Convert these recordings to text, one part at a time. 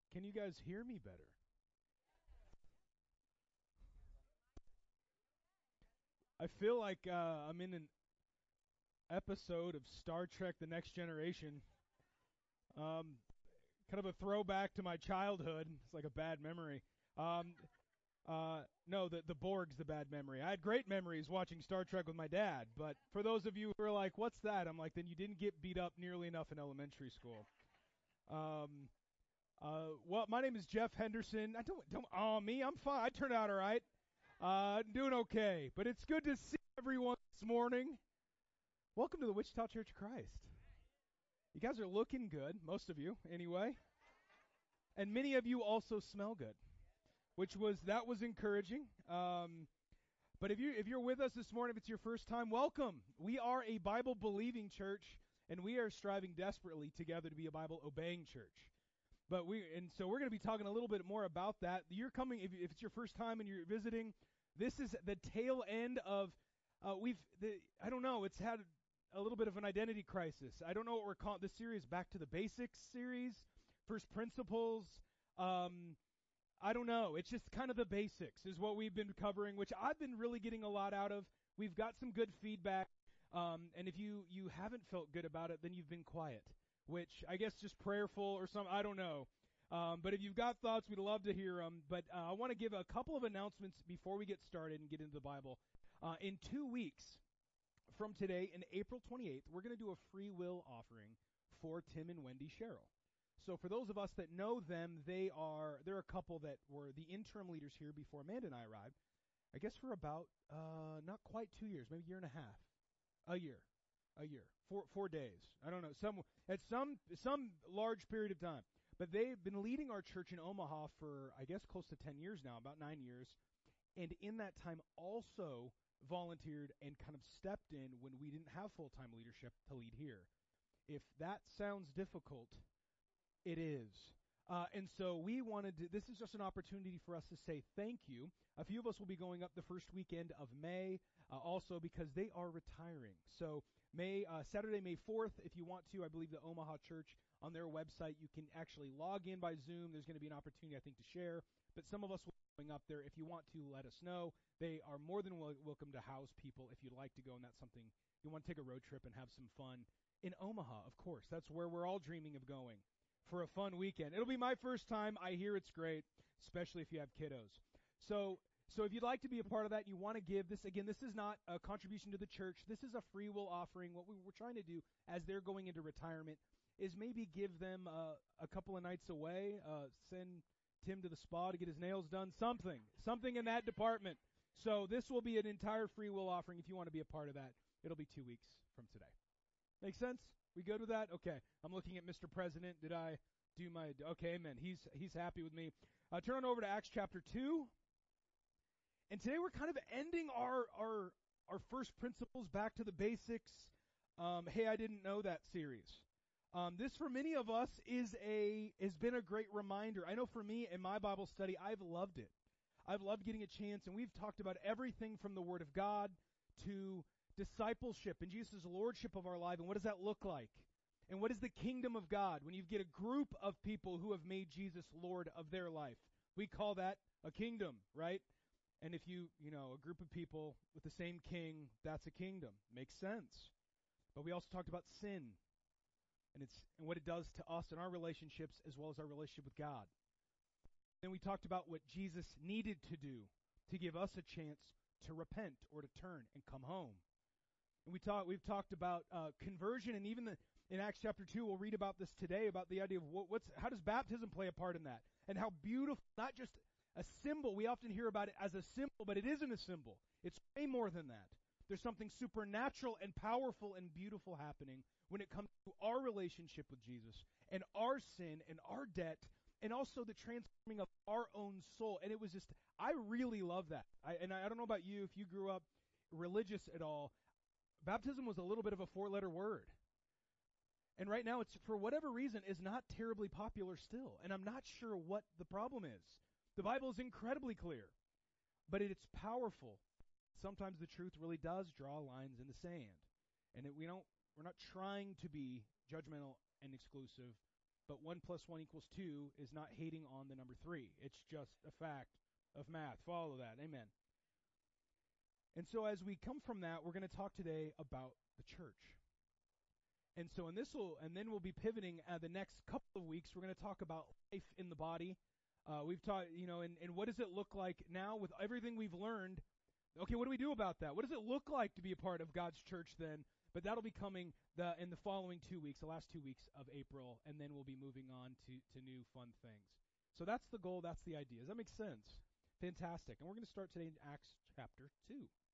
Can you guys hear me better? I feel like I'm in an episode of Star Trek: The Next Generation. Um, Kind of a throwback to my childhood. It's like a bad memory. Um, no, the Borg's the bad memory. I had great memories watching Star Trek with my dad, but for those of you who are like, "What's that?" I'm like, then you didn't get beat up nearly enough in elementary school. Um, well, my name is Jeff Henderson. I don't. Oh, me, I'm fine. I turned out all right. Doing okay, but it's good to see everyone this morning. Welcome to the Wichita Church of Christ. You guys are looking good, most of you, anyway, and many of you also smell good, that was encouraging. But if you're with us this morning, if it's your first time, welcome. We are a Bible believing church, and we are striving desperately together to be a Bible obeying church. So we're going to be talking a little bit more about that. You're coming if it's your first time and you're visiting. This is the tail end of I don't know. It's had a little bit of an identity crisis. I don't know what we're calling this series. Back to the Basics series, First Principles. I don't know. It's just kind of the basics is what we've been covering, which I've been really getting a lot out of. We've got some good feedback. And if you haven't felt good about it, then you've been quiet, which I guess just prayerful or something. I don't know. But if you've got thoughts, we'd love to hear them. But I want to give a couple of announcements before we get started and get into the Bible. In 2 weeks from today, in April 28th, we're going to do a free will offering for Tim and Wendy Sherrill. So for those of us that know them, they're a couple that were the interim leaders here before Amanda and I arrived. I guess for about not quite 2 years, maybe a year and a half. A year. 4 days. I don't know. Some large period of time. But they've been leading our church in Omaha for, I guess, close to 10 years now, about 9 years. And in that time also volunteered and kind of stepped in when we didn't have full-time leadership to lead here. If that sounds difficult, it is. And so this is just an opportunity for us to say thank you. A few of us will be going up the first weekend of May, also because they are retiring. So Saturday, May 4th, if you want to, I believe the Omaha Church, on their website, you can actually log in by Zoom. There's going to be an opportunity, I think, to share. But some of us will be going up there. If you want to, let us know. They are more than welcome to house people if you'd like to go, and that's something you want to take a road trip and have some fun. In Omaha, of course. That's where we're all dreaming of going for a fun weekend. It'll be my first time. I hear it's great, especially if you have kiddos. So if you'd like to be a part of that and you want to give this, again, this is not a contribution to the church. This is a free will offering. What we're trying to do as they're going into retirement is maybe give them a couple of nights away, send Tim to the spa to get his nails done, something in that department. So this will be an entire free will offering if you want to be a part of that. It'll be 2 weeks from today. Make sense? We good with that? Okay. I'm looking at Mr. President. Did I do my... Okay, amen. He's happy with me. Turn on over to Acts chapter 2. And today we're kind of ending our first principles, back to the basics. Hey, I didn't know that series. This for many of us has been a great reminder. I know for me in my Bible study, I've loved it. I've loved getting a chance, and we've talked about everything from the Word of God to discipleship and Jesus' lordship of our life, and what does that look like? And what is the kingdom of God when you get a group of people who have made Jesus Lord of their life? We call that a kingdom, right? And if a group of people with the same king, that's a kingdom. Makes sense. But we also talked about sin and what it does to us in our relationships as well as our relationship with God. Then we talked about what Jesus needed to do to give us a chance to repent or to turn and come home. And we've talked about conversion, and even in Acts chapter 2, we'll read about this today, about the idea of how does baptism play a part in that, and how beautiful, not just a symbol. We often hear about it as a symbol, but it isn't a symbol. It's way more than that. There's something supernatural and powerful and beautiful happening when it comes to our relationship with Jesus and our sin and our debt, and also the transforming of our own soul. And it was just, I really love that. I don't know about you, if you grew up religious at all. Baptism was a little bit of a 4-letter word. And right now, it's, for whatever reason, is not terribly popular still. And I'm not sure what the problem is. The Bible is incredibly clear. But it's powerful. Sometimes the truth really does draw lines in the sand. And we're not trying to be judgmental and exclusive. but 1 plus 1 equals 2 is not hating on the number 3. It's just a fact of math. Follow that. Amen. And so as we come from that, we're going to talk today about the church. And so then we'll be pivoting the next couple of weeks. We're going to talk about life in the body. We've taught, and what does it look like now with everything we've learned? Okay, what do we do about that? What does it look like to be a part of God's church then? But that'll be coming in the following 2 weeks, the last 2 weeks of April, and then we'll be moving on to new fun things. So that's the goal, that's the idea. Does that make sense? Fantastic. And we're going to start today in Acts chapter 2.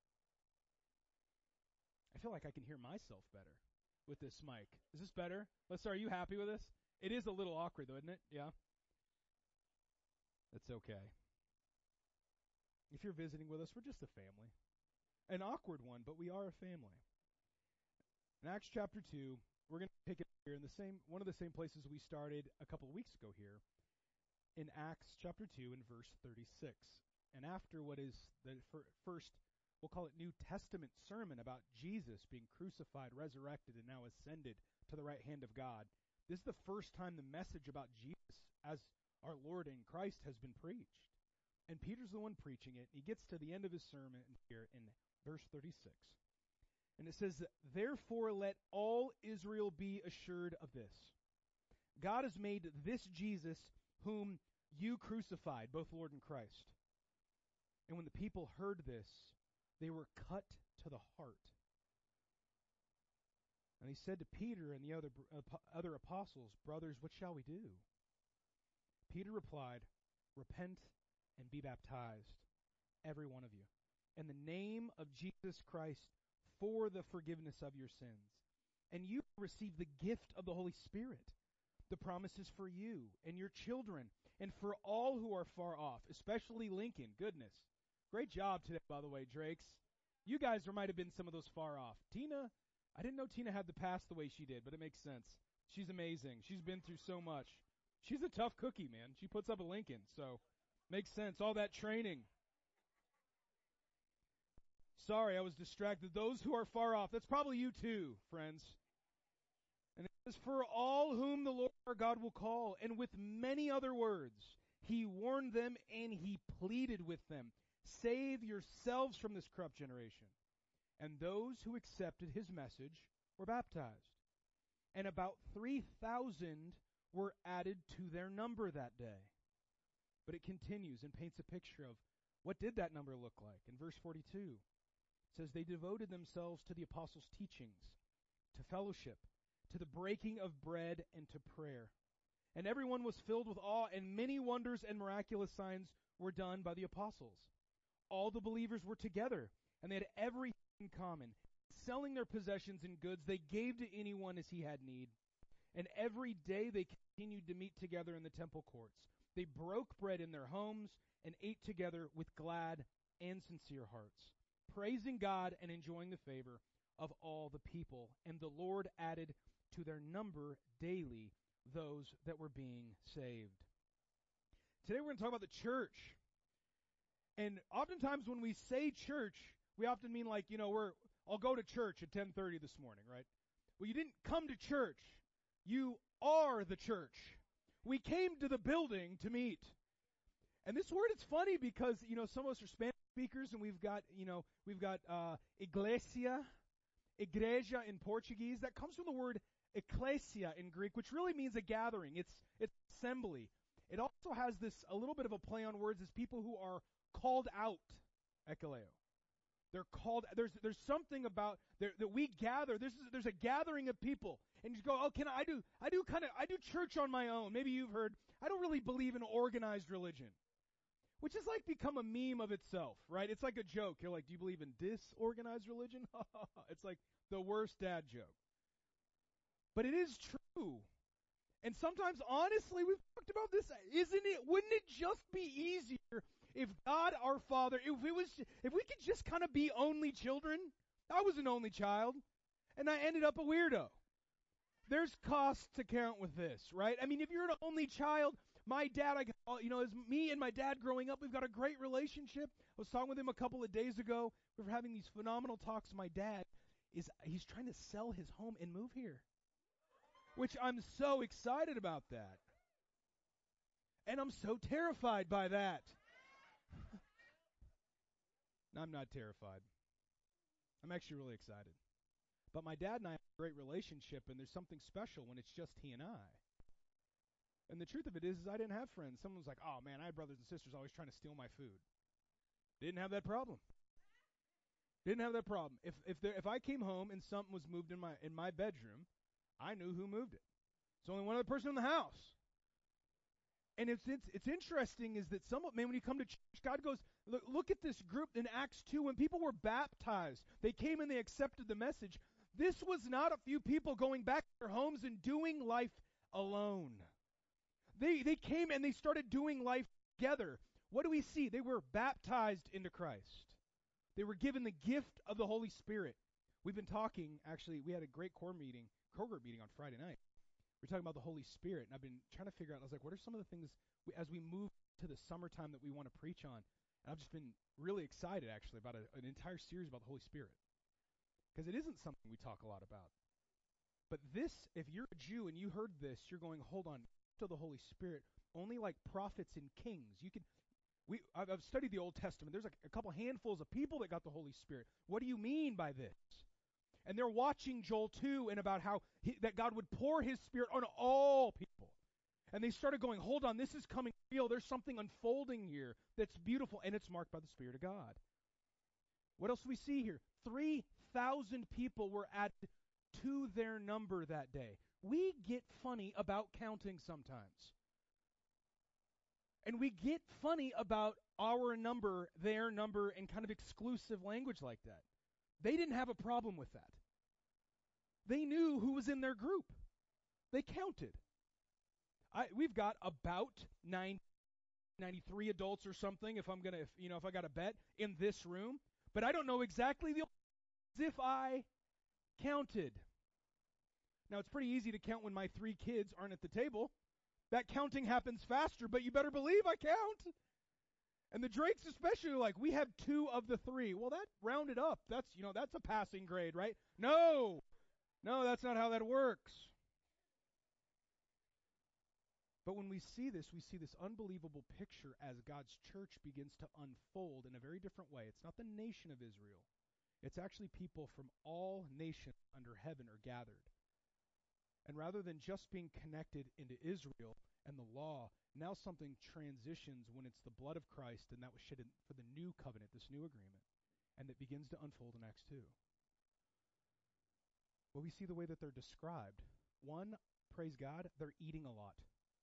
I feel like I can hear myself better with this mic. Is this better? Lester, are you happy with this? It is a little awkward though, isn't it? Yeah? That's okay. If you're visiting with us, we're just a family. An awkward one, but we are a family. In Acts chapter 2, we're going to pick it here in one of the same places we started a couple of weeks ago here, in Acts chapter 2 in verse 36. And after what is the first, we'll call it New Testament sermon about Jesus being crucified, resurrected, and now ascended to the right hand of God, this is the first time the message about Jesus as our Lord and Christ has been preached. And Peter's the one preaching it. He gets to the end of his sermon here in verse 36. And it says, "Therefore let all Israel be assured of this. God has made this Jesus whom you crucified, both Lord and Christ." And when the people heard this, they were cut to the heart. And he said to Peter and the other apostles, "Brothers, what shall we do?" Peter replied, "Repent and be baptized, every one of you, in the name of Jesus Christ for the forgiveness of your sins. And you receive the gift of the Holy Spirit. The promise is for you and your children and for all who are far off, especially Lincoln." Goodness. Great job today, by the way, Drakes. You guys might have been some of those far off. Tina, I didn't know Tina had the past the way she did, but it makes sense. She's amazing. She's been through so much. She's a tough cookie, man. She puts up a Lincoln, so makes sense. All that training. Sorry, I was distracted. Those who are far off. That's probably you too, friends. And it says, "For all whom the Lord our God will call," and with many other words, he warned them and he pleaded with them, "Save yourselves from this corrupt generation." And those who accepted his message were baptized. And about 3,000 were added to their number that day. But it continues and paints a picture of what did that number look like. In verse 42, it says, "They devoted themselves to the apostles' teachings, to fellowship, to the breaking of bread, and to prayer. And everyone was filled with awe, and many wonders and miraculous signs were done by the apostles. All the believers were together, and they had everything in common. Selling their possessions and goods, they gave to anyone as he had need. And every day they continued to meet together in the temple courts. They broke bread in their homes and ate together with glad and sincere hearts, praising God and enjoying the favor of all the people. And the Lord added to their number daily those that were being saved." Today we're going to talk about the church. And oftentimes when we say church, we often mean like, I'll go to church at 10:30 this morning, right? Well, you didn't come to church. You are the church. We came to the building to meet. And this word, it's funny because, some of us are Spanish speakers and we've got iglesia, igreja in Portuguese. That comes from the word ecclesia in Greek, which really means a gathering. It's assembly. It also has a little bit of a play on words as people who are called out, ekaleo. They're called. There's something about that we gather. There's a gathering of people, and you go, "Oh, I do church on my own." Maybe you've heard. I don't really believe in organized religion, which has like become a meme of itself, right? It's like a joke. You're like, "Do you believe in disorganized religion?" It's like the worst dad joke, but it is true. And sometimes, honestly, we've talked about this. Wouldn't it just be easier if God our Father, if we could just kind of be only children? I was an only child, and I ended up a weirdo. There's costs to count with this, right? I mean, if you're an only child, my dad, as me and my dad growing up, we've got a great relationship. I was talking with him a couple of days ago. We were having these phenomenal talks. My dad he's trying to sell his home and move here. which I'm so excited about that. And I'm so terrified by that. I'm not terrified. I'm actually really excited. But my dad and I have a great relationship, and there's something special when it's just he and I. And the truth of it is I didn't have friends. Someone was like, oh man, I had brothers and sisters always trying to steal my food. Didn't have that problem. Didn't have that problem. If I came home and something was moved in my bedroom, I knew who moved it. It's only one other person in the house. And it's interesting is that when you come to church, God goes, look at this group in Acts 2. When people were baptized, they came and they accepted the message. This was not a few people going back to their homes and doing life alone. They came and they started doing life together. What do we see? They were baptized into Christ. They were given the gift of the Holy Spirit. We've been talking, actually, we had a great Kroger meeting on Friday night. We're talking about the Holy Spirit, and I've been trying to figure out, I was like, what are some of the things, as we move to the summertime that we want to preach on? And I've just been really excited, actually, about an entire series about the Holy Spirit. Because it isn't something we talk a lot about. But this, if you're a Jew and you heard this, you're going, hold on, to the Holy Spirit, only like prophets and kings. I've studied the Old Testament. There's like a couple handfuls of people that got the Holy Spirit. What do you mean by this? And they're watching Joel 2 and about how that God would pour his Spirit on all people. And they started going, hold on, this is coming real. There's something unfolding here that's beautiful, and it's marked by the Spirit of God. What else do we see here? 3,000 people were added to their number that day. We get funny about counting sometimes. And we get funny about our number, their number, and kind of exclusive language like that. They didn't have a problem with that. They knew who was in their group. They counted. We've got about 93 adults or something, if I got to bet, in this room. But I don't know exactly if I counted. Now, it's pretty easy to count when my 3 kids aren't at the table. That counting happens faster, but you better believe I count. And the Drakes especially are like, we have 2 of the 3. Well, that rounded up. That's a passing grade, right? No, that's not how that works. But when we see this unbelievable picture as God's church begins to unfold in a very different way. It's not the nation of Israel. It's actually people from all nations under heaven are gathered. And rather than just being connected into Israel and the law, now something transitions when it's the blood of Christ, and that was shed for the new covenant, this new agreement, and it begins to unfold in Acts 2. Well, we see the way that they're described. One, praise God, they're eating a lot.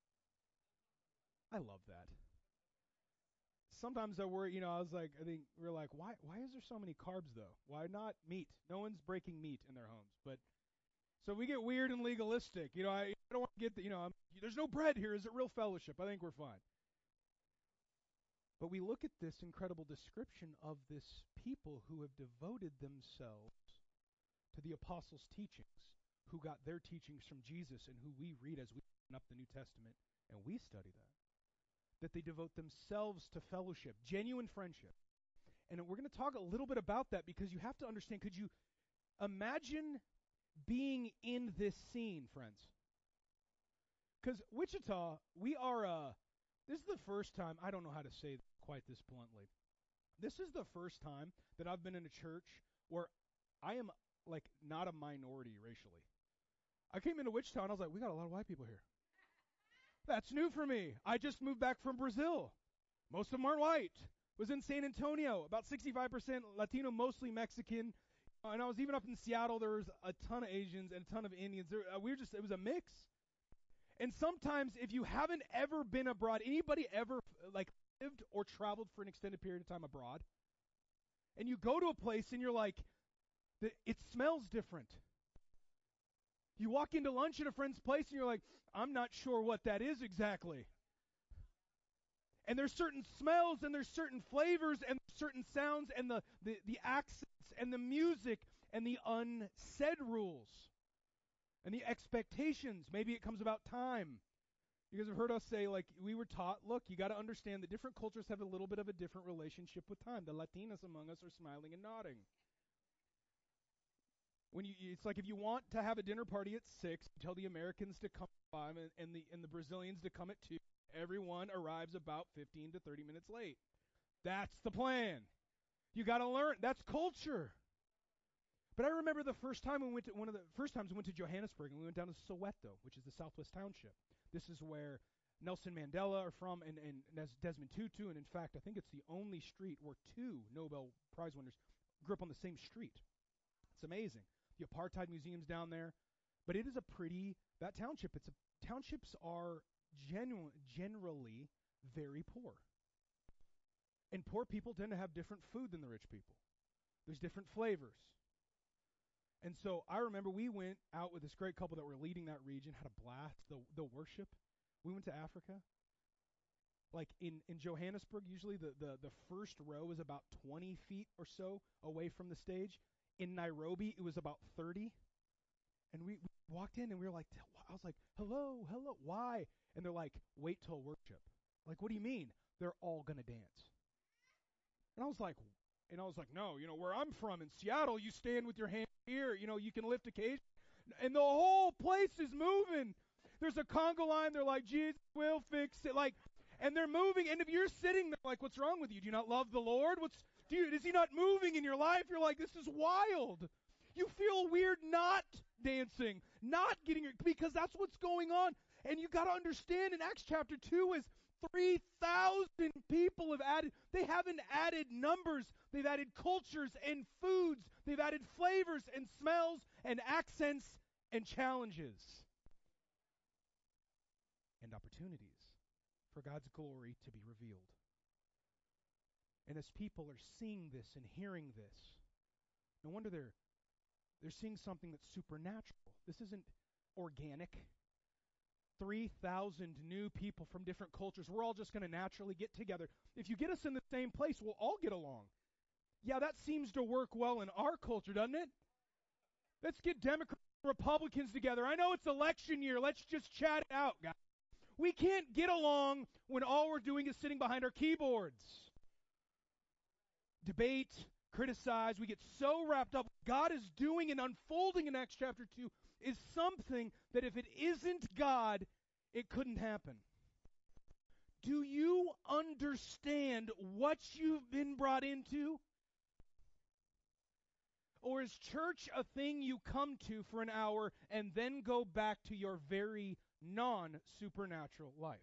I love that. Sometimes I worry, I think we're like, why is there so many carbs though? Why not meat? No one's breaking meat in their homes, but so we get weird and legalistic. I don't want to get there's no bread here. Is it real fellowship? I think we're fine. But we look at this incredible description of this people who have devoted themselves to the apostles' teachings, who got their teachings from Jesus and who we read as we open up the New Testament and we study that they devote themselves to fellowship, genuine friendship. And we're going to talk a little bit about that because you have to understand, could you imagine being in this scene, friends? Because Wichita, this is the first time, I don't know how to say quite this bluntly. This is the first time that I've been in a church where I am like not a minority racially. I came into Wichita and I was like, we got a lot of white people here. That's new for me. I just moved back from Brazil. Most of them aren't white. Was in San Antonio, about 65% Latino, mostly Mexican. And I was even up in Seattle. There was a ton of Asians and a ton of Indians. It was a mix. And sometimes, if you haven't ever been abroad, anybody ever lived or traveled for an extended period of time abroad, and you go to a place and you're like, it smells different. You walk into lunch at a friend's place and you're like, I'm not sure what that is exactly. And there's certain smells and there's certain flavors and certain sounds and the accents and the music and the unsaid rules and the expectations. Maybe it comes about time. You guys have heard us say, we were taught, look, you got to understand that different cultures have a little bit of a different relationship with time. The Latinas among us are smiling and nodding. It's like if you want to have a dinner party at 6, you tell the Americans to come at 5 and the Brazilians to come at 2. Everyone arrives about 15 to 30 minutes late. That's the plan. You got to learn. That's culture. But I remember the first time we went to one of the first times we went to Johannesburg, and we went down to Soweto, which is the Southwest Township. This is where Nelson Mandela are from, and Desmond Tutu, and in fact, I think it's the only street where 2 Nobel Prize winners grew up on the same street. It's amazing. The apartheid museum's down there, but it is that township. Townships are generally very poor, and poor people tend to have different food than the rich people. There's different flavors. And so I remember we went out with this great couple that were leading that region, had a blast, the worship. We went to Africa. Like in Johannesburg, usually the first row is about 20 feet or so away from the stage. In Nairobi, it was about 30. And we walked in and we were like, I was like, hello, why? And they're like, wait till worship. Like, what do you mean? They're all going to dance. And I was like, no, where I'm from in Seattle, you stand with your hand here, you can lift occasion. And the whole place is moving. There's a conga line, they're like, Jesus will fix it. Like, and they're moving, and if you're sitting there like, what's wrong with you? Do you not love the Lord? Is he not moving in your life? You're like, this is wild. You feel weird not dancing, not getting your, because that's what's going on. And you got to understand in Acts chapter 2 is 3,000 people have added. They haven't added numbers. They've added cultures and foods. They've added flavors and smells and accents and challenges and opportunities for God's glory to be revealed. And as people are seeing this and hearing this, no wonder they're seeing something that's supernatural. This isn't organic. 3,000 new people from different cultures. We're all just going to naturally get together. If you get us in the same place, we'll all get along. Yeah, that seems to work well in our culture, doesn't it? Let's get Democrats and Republicans together. I know it's election year. Let's just chat it out, guys. We can't get along when all we're doing is sitting behind our keyboards. Debate, criticize. We get so wrapped up. What God is doing and unfolding in Acts chapter 2 is something that if it isn't God, it couldn't happen. Do you understand what you've been brought into? Or is church a thing you come to for an hour and then go back to your very non-supernatural life?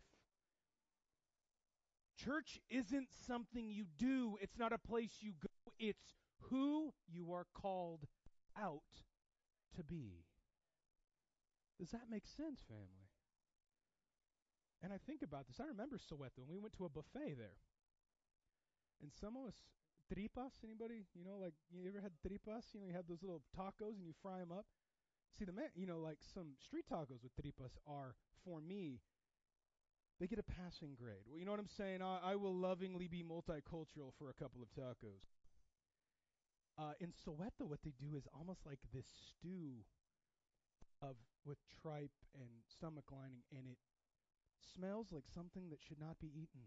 Church isn't something you do. It's not a place you go. It's who you are called out to be. Does that make sense, family? And I think about this. I remember Soweto, and we went to a buffet there. And some of us, tripas, anybody? Like, you ever had tripas? You have those little tacos, and you fry them up. See, like some street tacos with tripas are, for me, they get a passing grade. Well, you know what I'm saying? I will lovingly be multicultural for a couple of tacos. In Soweto, what they do is almost like this stew with tripe and stomach lining, and it smells like something that should not be eaten.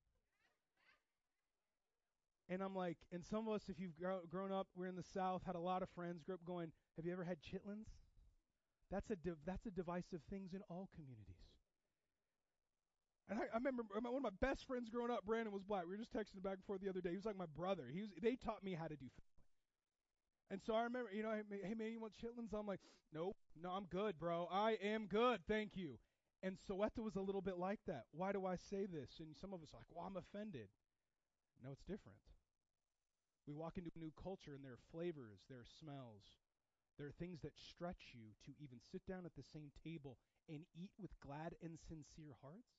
And I'm like, and some of us, if you've grown up, we're in the South, had a lot of friends, grew up going, have you ever had chitlins? That's a divisive thing in all communities. And I remember one of my best friends growing up, Brandon, was black. We were just texting back and forth the other day. He was like my brother. They taught me how to do family. And so I remember, hey man, you want chitlins? I'm like, nope, no, I'm good, bro. I am good, thank you. And Soweto was a little bit like that. Why do I say this? And some of us are like, well, I'm offended. No, it's different. We walk into a new culture, and there are flavors, there are smells, there are things that stretch you to even sit down at the same table and eat with glad and sincere hearts.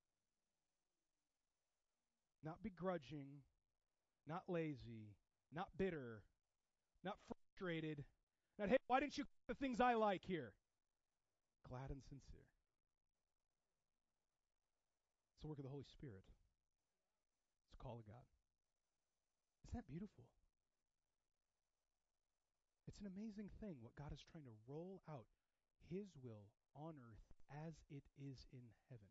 Not begrudging, not lazy, not bitter, not frustrated, not, hey, why didn't you cook the things I like here? Glad and sincere. It's the work of the Holy Spirit. It's the call of God. Isn't that beautiful? It's an amazing thing what God is trying to roll out, His will on earth as it is in heaven.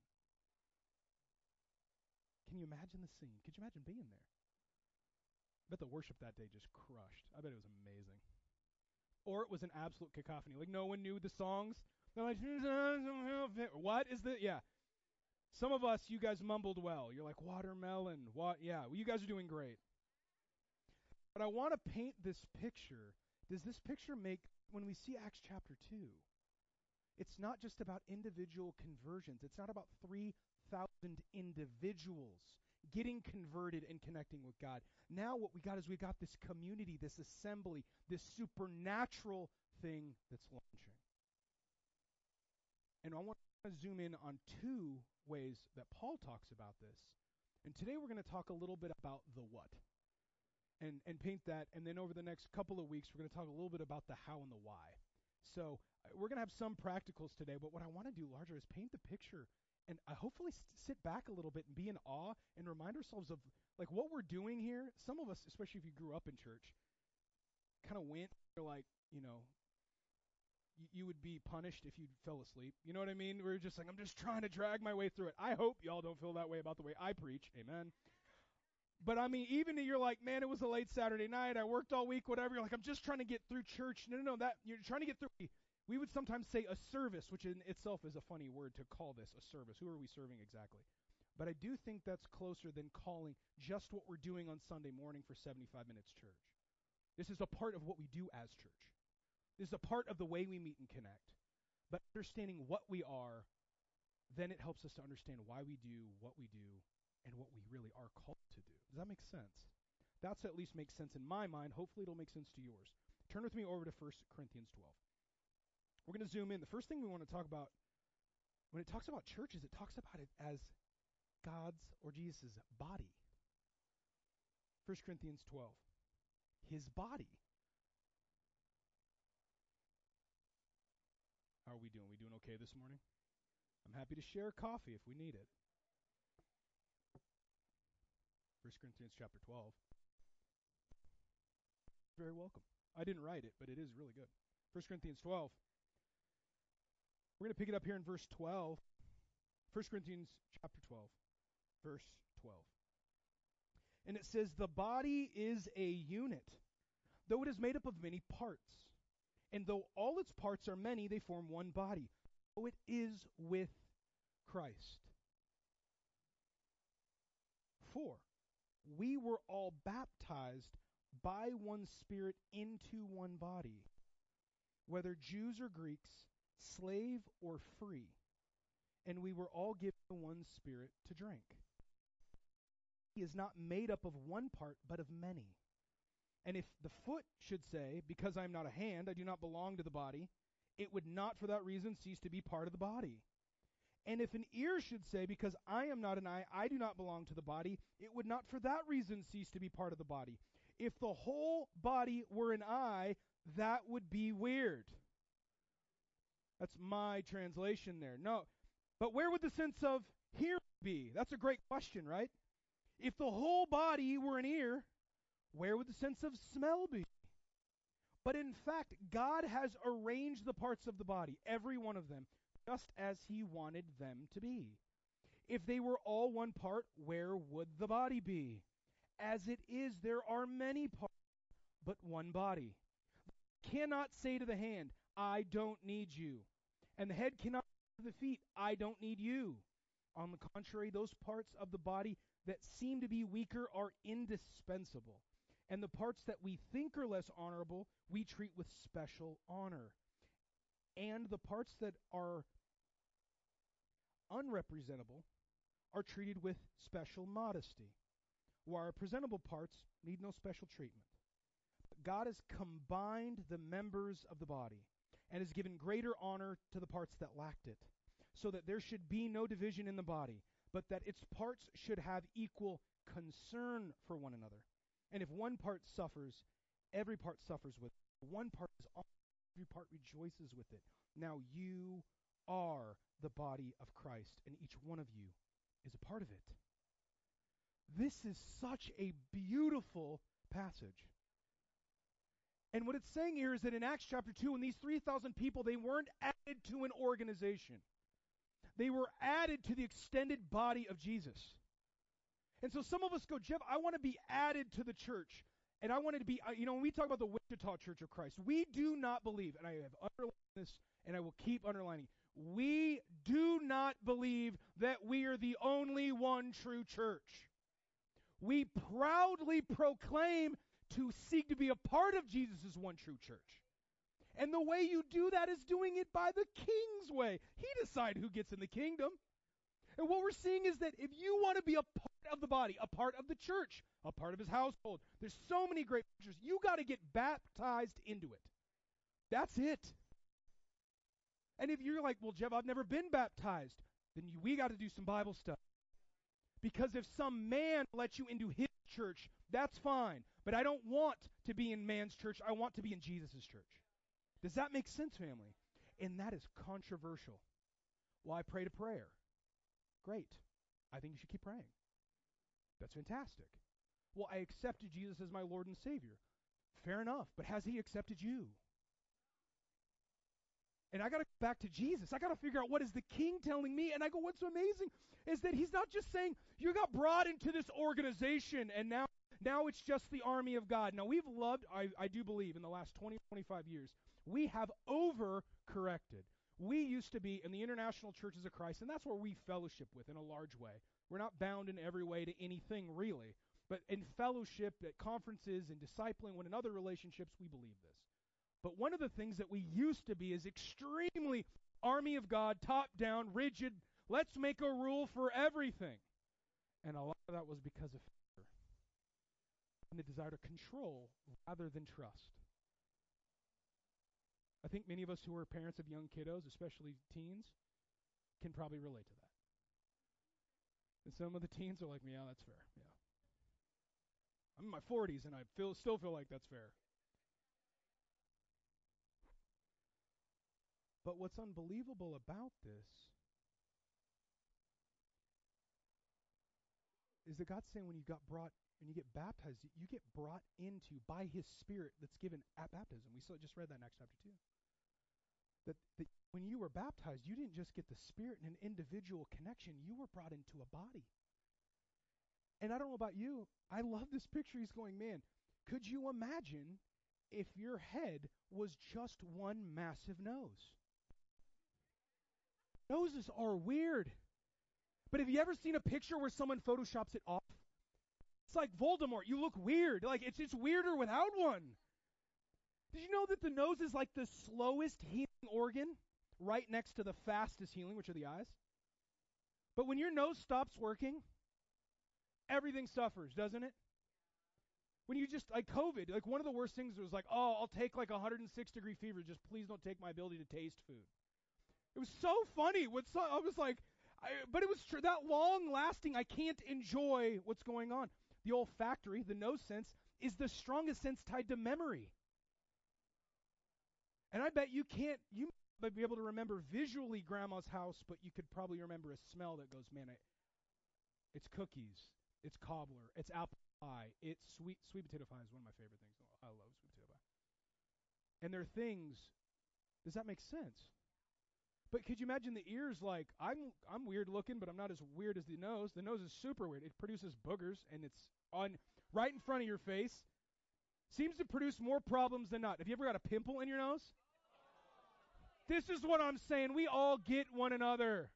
Can you imagine the scene? Could you imagine being there? I bet the worship that day just crushed. I bet it was amazing. or it was an absolute cacophony. Like no one knew the songs. They're like, what is the, yeah. Some of us, you guys mumbled well. You're like, watermelon, what, yeah, well, you guys are doing great. But I want to paint this picture. Does this picture make, when we see Acts chapter 2, it's not just about individual conversions. It's not about 3,000 individuals getting converted and connecting with God. Now what we got is we got this community, this assembly, this supernatural thing that's launching. And I want to zoom in on two ways that Paul talks about this. And today we're going to talk a little bit about the what. And paint that. And then over the next couple of weeks, we're going to talk a little bit about the how and the why. So we're going to have some practicals today, but what I want to do larger is paint the picture and hopefully sit back a little bit and be in awe and remind ourselves of like what we're doing here. Some of us, especially if you grew up in church, kind of went, you're like, you know, you would be punished if you fell asleep. You know what I mean? We're just like, I'm just trying to drag my way through it. I hope y'all don't feel that way about the way I preach. Amen. But I mean, even if you're like, man, it was a late Saturday night, I worked all week, whatever, you're like, I'm just trying to get through church. No, that you're trying to get through. We would sometimes say a service, which in itself is a funny word to call this a service. Who are we serving exactly? But I do think that's closer than calling just what we're doing on Sunday morning for 75 minutes church. This is a part of what we do as church. This is a part of the way we meet and connect. But understanding what we are, then it helps us to understand why we do what we do and what we really are called to do. Does that make sense? That's at least makes sense in my mind. Hopefully it'll make sense to yours. Turn with me over to 1 Corinthians 12. We're going to zoom in. The first thing we want to talk about, when it talks about churches, it talks about it as God's or Jesus' body. 1 Corinthians 12. His body. How are we doing? We doing okay this morning? I'm happy to share coffee if we need it. 1 Corinthians chapter 12. Very welcome. I didn't write it, but it is really good. 1 Corinthians 12. We're going to pick it up here in verse 12. 1 Corinthians chapter 12, verse 12. And it says, the body is a unit, though it is made up of many parts. And though all its parts are many, they form one body. So it is with Christ. 4. We were all baptized by one Spirit into one body, whether Jews or Greeks, slave or free, and we were all given one Spirit to drink. He is not made up of one part, but of many. And if the foot should say, because I am not a hand, I do not belong to the body, it would not for that reason cease to be part of the body. And if an ear should say, because I am not an eye, I do not belong to the body, it would not for that reason cease to be part of the body. If the whole body were an eye, that would be weird. That's my translation there. No, but where would the sense of hearing be? That's a great question, right? If the whole body were an ear, where would the sense of smell be? But in fact, God has arranged the parts of the body, every one of them, just as he wanted them to be. If they were all one part, where would the body be? As it is, there are many parts, but one body. Cannot say to the hand, I don't need you. And the head cannot say to the feet, I don't need you. On the contrary, those parts of the body that seem to be weaker are indispensable. And the parts that we think are less honorable, we treat with special honor. And the parts that are unrepresentable are treated with special modesty, while our presentable parts need no special treatment. God has combined the members of the body and has given greater honor to the parts that lacked it, so that there should be no division in the body, but that its parts should have equal concern for one another. And if one part suffers, every part suffers with it. One part is honored, every part rejoices with it. Now you are the body of Christ, and each one of you is a part of it. This is such a beautiful passage. And what it's saying here is that in Acts chapter 2, when these 3,000 people, they weren't added to an organization. They were added to the extended body of Jesus. And so some of us go, Jeff, I want to be added to the church. And I wanted to be, when we talk about the Wichita Church of Christ, we do not believe, and I have underlined this, and I will keep underlining, we do not believe that we are the only one true church. We proudly proclaim to seek to be a part of Jesus' one true church. And the way you do that is doing it by the King's way. He decides who gets in the kingdom. And what we're seeing is that if you want to be a part of the body, a part of the church, a part of his household, there's so many great pictures. You got to get baptized into it. That's it. And if you're like, well, Jeff, I've never been baptized, then we got to do some Bible stuff. Because if some man lets you into his church, that's fine. But I don't want to be in man's church. I want to be in Jesus' church. Does that make sense, family? And that is controversial. Well, I prayed a prayer. Great. I think you should keep praying. That's fantastic. Well, I accepted Jesus as my Lord and Savior. Fair enough. But has he accepted you? And I got to go back to Jesus. I got to figure out what is the King telling me. And I go, what's amazing is that he's not just saying, you got brought into this organization and now it's just the army of God. Now, we've loved, I do believe, in the last 20, 25 years, we have over-corrected. We used to be in the International Churches of Christ, and that's where we fellowship with in a large way. We're not bound in every way to anything, really. But in fellowship, at conferences, and discipling one another relationships, we believe this. But one of the things that we used to be is extremely army of God, top-down, rigid, let's make a rule for everything. And a lot of that was because of fear and the desire to control rather than trust. I think many of us who are parents of young kiddos, especially teens, can probably relate to that. And some of the teens are like, yeah, that's fair. Yeah. I'm in my 40s and I still feel like that's fair. But what's unbelievable about this is that God's saying when you get baptized, you get brought into by his Spirit that's given at baptism. We just read that in Acts chapter 2. That when you were baptized, you didn't just get the Spirit and an individual connection. You were brought into a body. And I don't know about you, I love this picture. He's going, man, could you imagine if your head was just one massive nose? Noses are weird. But have you ever seen a picture where someone photoshops it off? It's like Voldemort. You look weird. Like it's weirder without one. Did you know that the nose is like the slowest healing organ right next to the fastest healing, which are the eyes? But when your nose stops working, everything suffers, doesn't it? When you just, like COVID, like one of the worst things was like, oh, I'll take like 106-degree fever. Just please don't take my ability to taste food. It was so funny. I was like, but it was true. That long-lasting, I can't enjoy what's going on. The olfactory, the nose sense, is the strongest sense tied to memory. And I bet you might be able to remember visually grandma's house, but you could probably remember a smell that goes, man, it's cookies, it's cobbler, it's apple pie, it's sweet potato pie is one of my favorite things. I love sweet potato pie. And they're things, does that make sense? But could you imagine the ears? Like, I'm weird looking, but I'm not as weird as the nose. The nose is super weird. It produces boogers, and it's on right in front of your face. Seems to produce more problems than not. Have you ever got a pimple in your nose? This is what I'm saying. We all get one another.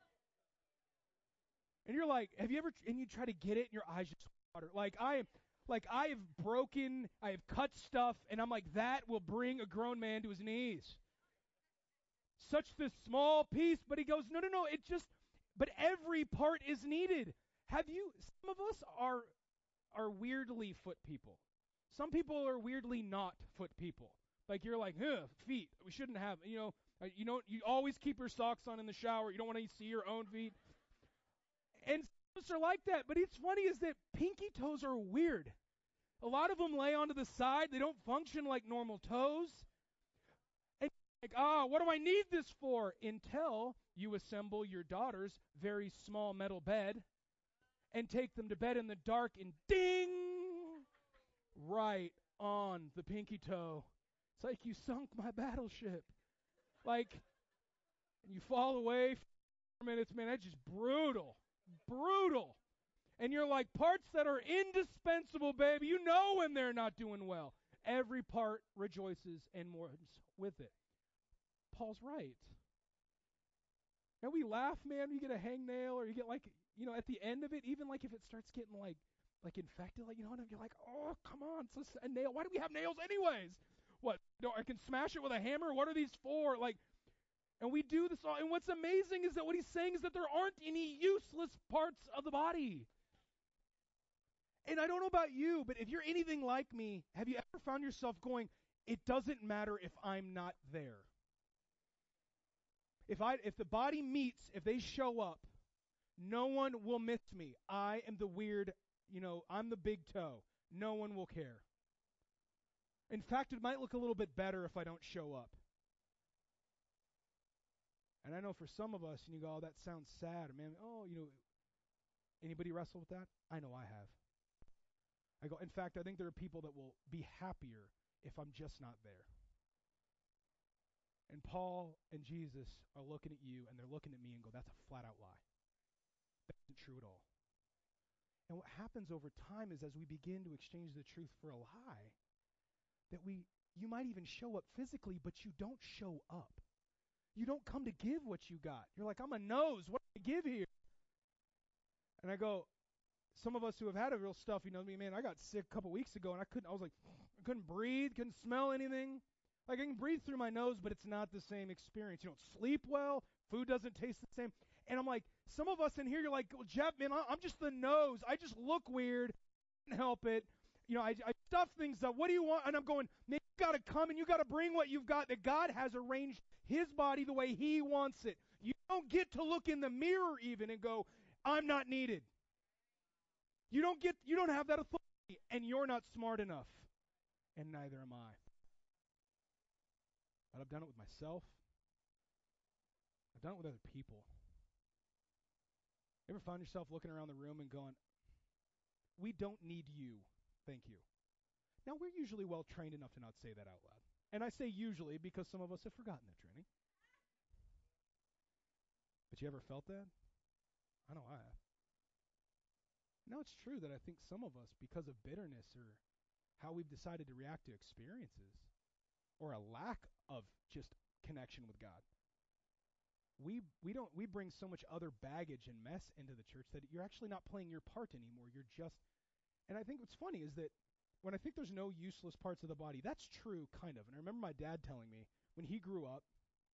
And you're like, have you ever, and you try to get it, and your eyes just water. I have cut stuff, and I'm like, that will bring a grown man to his knees. Such this small piece, but he goes, no, but every part is needed. Some of us are weirdly foot people. Some people are weirdly not foot people. Like you're like, feet, we shouldn't have, you always keep your socks on in the shower. You don't want to see your own feet. And some of us are like that, but it's funny is that pinky toes are weird. A lot of them lay onto the side. They don't function like normal toes. Like, what do I need this for? Until you assemble your daughter's very small metal bed and take them to bed in the dark and ding! Right on the pinky toe. It's like you sunk my battleship. Like, and you fall away for minutes. Man, that's just brutal. Brutal. And you're like, parts that are indispensable, baby, you know when they're not doing well. Every part rejoices and mourns with it. Paul's right. And we laugh, man, you get a hangnail or you get like, at the end of it, even like if it starts getting like infected, like, and you're like, oh, come on, it's a nail. Why do we have nails anyways? What, I can smash it with a hammer? What are these for? Like, and we do this all. And what's amazing is that what he's saying is that there aren't any useless parts of the body. And I don't know about you, but if you're anything like me, have you ever found yourself going, it doesn't matter if I'm not there? If the body meets, if they show up, no one will miss me. I am the weird, I'm the big toe. No one will care. In fact, it might look a little bit better if I don't show up. And I know for some of us, and you go, oh, that sounds sad. Man, anybody wrestle with that? I know I have. I go, in fact, I think there are people that will be happier if I'm just not there. And Paul and Jesus are looking at you, and they're looking at me and go, that's a flat-out lie. That isn't true at all. And what happens over time is as we begin to exchange the truth for a lie, that you might even show up physically, but you don't show up. You don't come to give what you got. You're like, I'm a nose. What do I give here? And I go, some of us who have had a real stuff, me, man, I got sick a couple weeks ago, and I couldn't breathe, couldn't smell anything. Like, I can breathe through my nose, but it's not the same experience. You don't sleep well. Food doesn't taste the same. And I'm like, some of us in here, you're like, well, Jeff, man, I'm just the nose. I just look weird. I can't help it. I stuff things up. What do you want? And I'm going, man, you got to come and you got to bring what you've got, that God has arranged his body the way he wants it. You don't get to look in the mirror even and go, I'm not needed. You don't have that authority, and you're not smart enough. And neither am I. But I've done it with myself. I've done it with other people. You ever find yourself looking around the room and going, we don't need you, thank you. Now, we're usually well trained enough to not say that out loud. And I say usually because some of us have forgotten that training. But you ever felt that? I know I have. Now, it's true that I think some of us, because of bitterness or how we've decided to react to experiences, or a lack of just connection with God, we bring so much other baggage and mess into the church that you're actually not playing your part anymore. You're just, and I think what's funny is that when I think there's no useless parts of the body, that's true, kind of. And I remember my dad telling me when he grew up,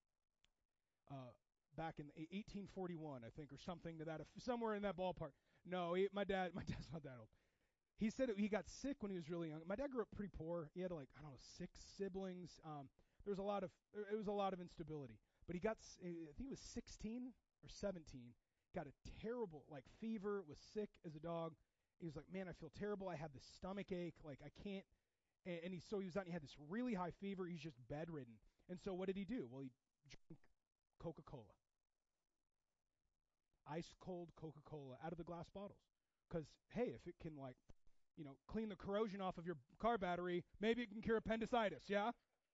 back in 1841, I think, or something to that, somewhere in that ballpark. No, my dad's not that old. He said he got sick when he was really young. My dad grew up pretty poor. He had 6 siblings. It was a lot of instability. But I think he was 16 or 17, got a terrible fever, was sick as a dog. He was like, man, I feel terrible. I have this stomach ache. I can't. And he was out and he had this really high fever. He's just bedridden. And so what did he do? Well, he drank Coca-Cola. Ice cold Coca-Cola out of the glass bottles. Because, hey, if it can clean the corrosion off of your car battery, maybe it can cure appendicitis, yeah?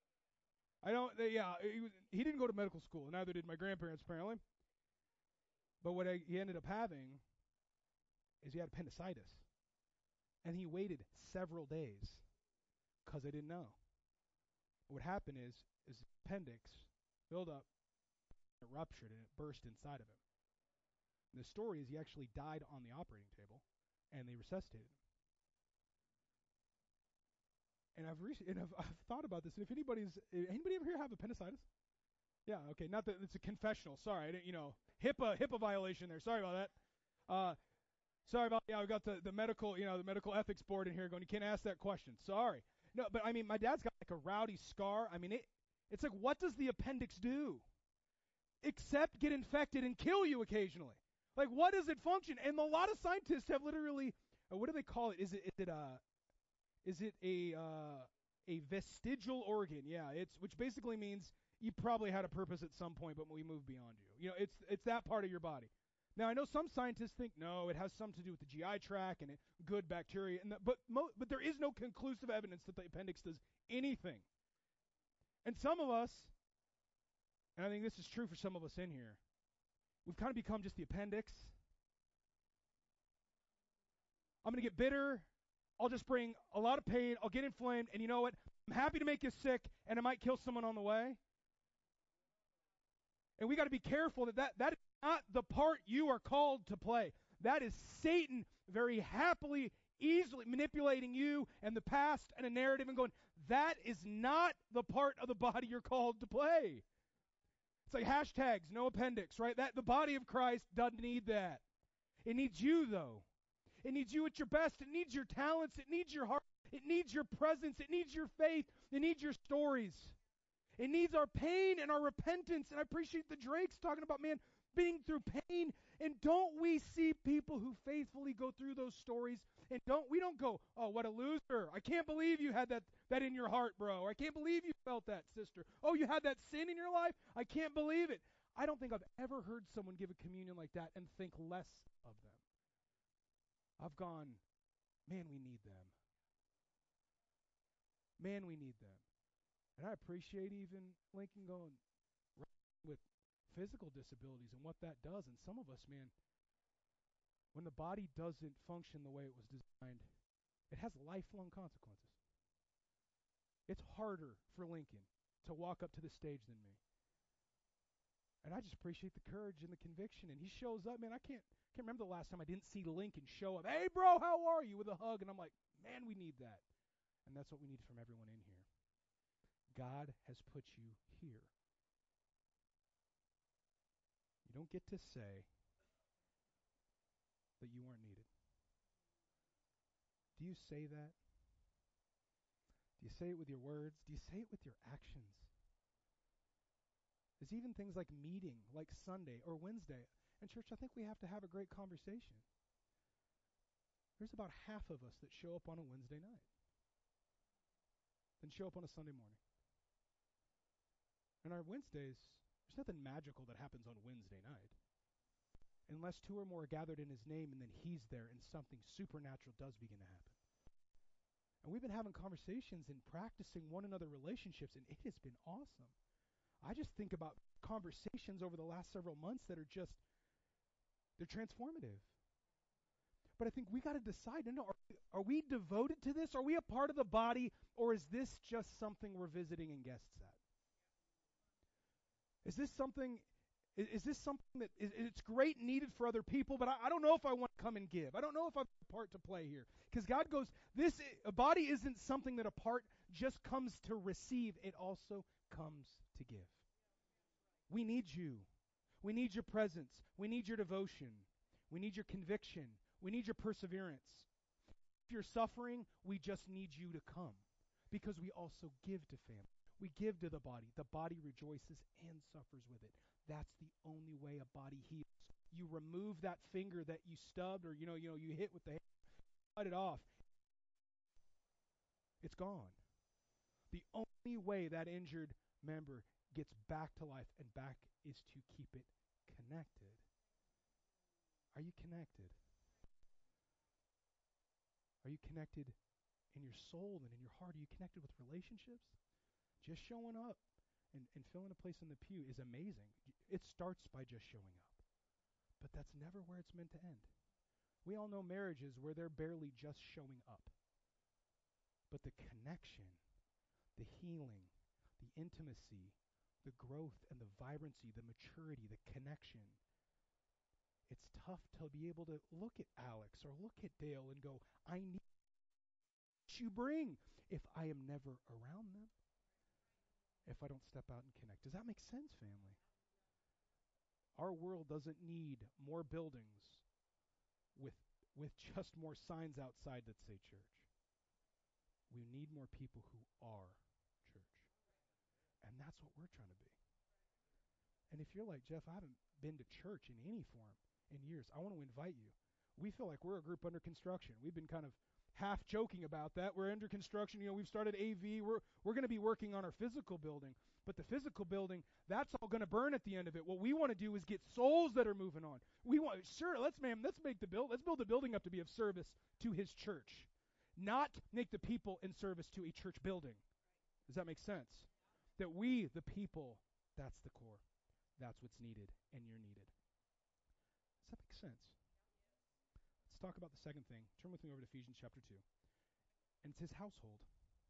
He didn't go to medical school, and neither did my grandparents, apparently. But what he ended up having is he had appendicitis. And he waited several days because I didn't know. What happened is his appendix filled up, it ruptured, and it burst inside of him. And the story is he actually died on the operating table, and they resuscitated him. And I've thought about this, and if anybody ever here have appendicitis? Yeah, okay, not that it's a confessional. Sorry, I didn't, HIPAA violation there. Sorry about that. We've got the medical, the medical ethics board in here going, you can't ask that question. Sorry. No, but I mean, my dad's got a rowdy scar. I mean, it's like, what does the appendix do? Except get infected and kill you occasionally. What does it function? And a lot of scientists have literally, what do they call it? Is it a vestigial organ? Yeah, which basically means you probably had a purpose at some point, but we moved beyond you. It's that part of your body. Now, I know some scientists think, no, it has something to do with the GI tract and good bacteria, but there is no conclusive evidence that the appendix does anything. And some of us, and I think this is true for some of us in here, we've kind of become just the appendix. I'm going to get bitter. I'll just bring a lot of pain. I'll get inflamed. And you know what? I'm happy to make you sick, and I might kill someone on the way. And we got to be careful that is not the part you are called to play. That is Satan very happily, easily manipulating you and the past and a narrative and going, that is not the part of the body you're called to play. It's like hashtags, no appendix, right? That the body of Christ doesn't need that. It needs you, though. It needs you at your best. It needs your talents. It needs your heart. It needs your presence. It needs your faith. It needs your stories. It needs our pain and our repentance. And I appreciate the Drakes talking about, man, being through pain. And don't we see people who faithfully go through those stories and we don't go, oh, what a loser. I can't believe you had that in your heart, bro. Or I can't believe you felt that, sister. Oh, you had that sin in your life? I can't believe it. I don't think I've ever heard someone give a communion like that and think less of them. I've gone, man, we need them. Man, we need them. And I appreciate even Lincoln going with physical disabilities and what that does. And some of us, man, when the body doesn't function the way it was designed, it has lifelong consequences. It's harder for Lincoln to walk up to the stage than me. And I just appreciate the courage and the conviction. And he shows up, man, I can't remember the last time I didn't see Lincoln show up. Hey, bro, how are you? With a hug. And I'm like, man, we need that. And that's what we need from everyone in here. God has put you here. You don't get to say that you weren't needed. Do you say that? Do you say it with your words? Do you say it with your actions? There's even things like meeting, like Sunday or Wednesday. And church, I think we have to have a great conversation. There's about half of us that show up on a Wednesday night, then show up on a Sunday morning. And our Wednesdays, there's nothing magical that happens on Wednesday night. Unless two or more are gathered in his name and then he's there and something supernatural does begin to happen. And we've been having conversations and practicing one another relationships, and it has been awesome. I just think about conversations over the last several months that are just, they're transformative. But I think we got to decide, are we devoted to this? Are we a part of the body, or is this just something we're visiting and guests at? Is this something that it's great and needed for other people, but I don't know if I want to come and give. I don't know if I have a part to play here. Because God goes, a body isn't something that a part just comes to receive. It also comes to give. We need you. We need your presence. We need your devotion. We need your conviction. We need your perseverance. If you're suffering, we just need you to come. Because we also give to family. We give to the body. The body rejoices and suffers with it. That's the only way a body heals. You remove that finger that you stubbed or you hit with the hand, cut it off. It's gone. The only way that injured member gets back to life and back is to keep it connected. Are you connected? Are you connected in your soul and in your heart? Are you connected with relationships? Just showing up and filling a place in the pew is amazing. It starts by just showing up. But that's never where it's meant to end. We all know marriages where they're barely just showing up. But the connection, the healing, the intimacy, the growth and the vibrancy, the maturity, the connection. It's tough to be able to look at Alex or look at Dale and go, I need what you bring if I am never around them. If I don't step out and connect. Does that make sense, family? Our world doesn't need more buildings with just more signs outside that say church. We need more people who are church. And that's what we're trying to be. And if you're like, Jeff, I haven't been to church in any form in years, I want to invite you. We feel like we're a group under construction. We've been kind of half joking about that. We're under construction. We've started AV. We're going to be working on our physical building. But the physical building, that's all going to burn at the end of it. What we want to do is get souls that are moving on. Let's build the building up to be of service to his church, not make the people in service to a church building. Does that make sense? That we, the people, that's the core. That's what's needed, and you're needed. Does that make sense? let's talk about the second thing. Turn with me over to Ephesians chapter 2. And it's his household.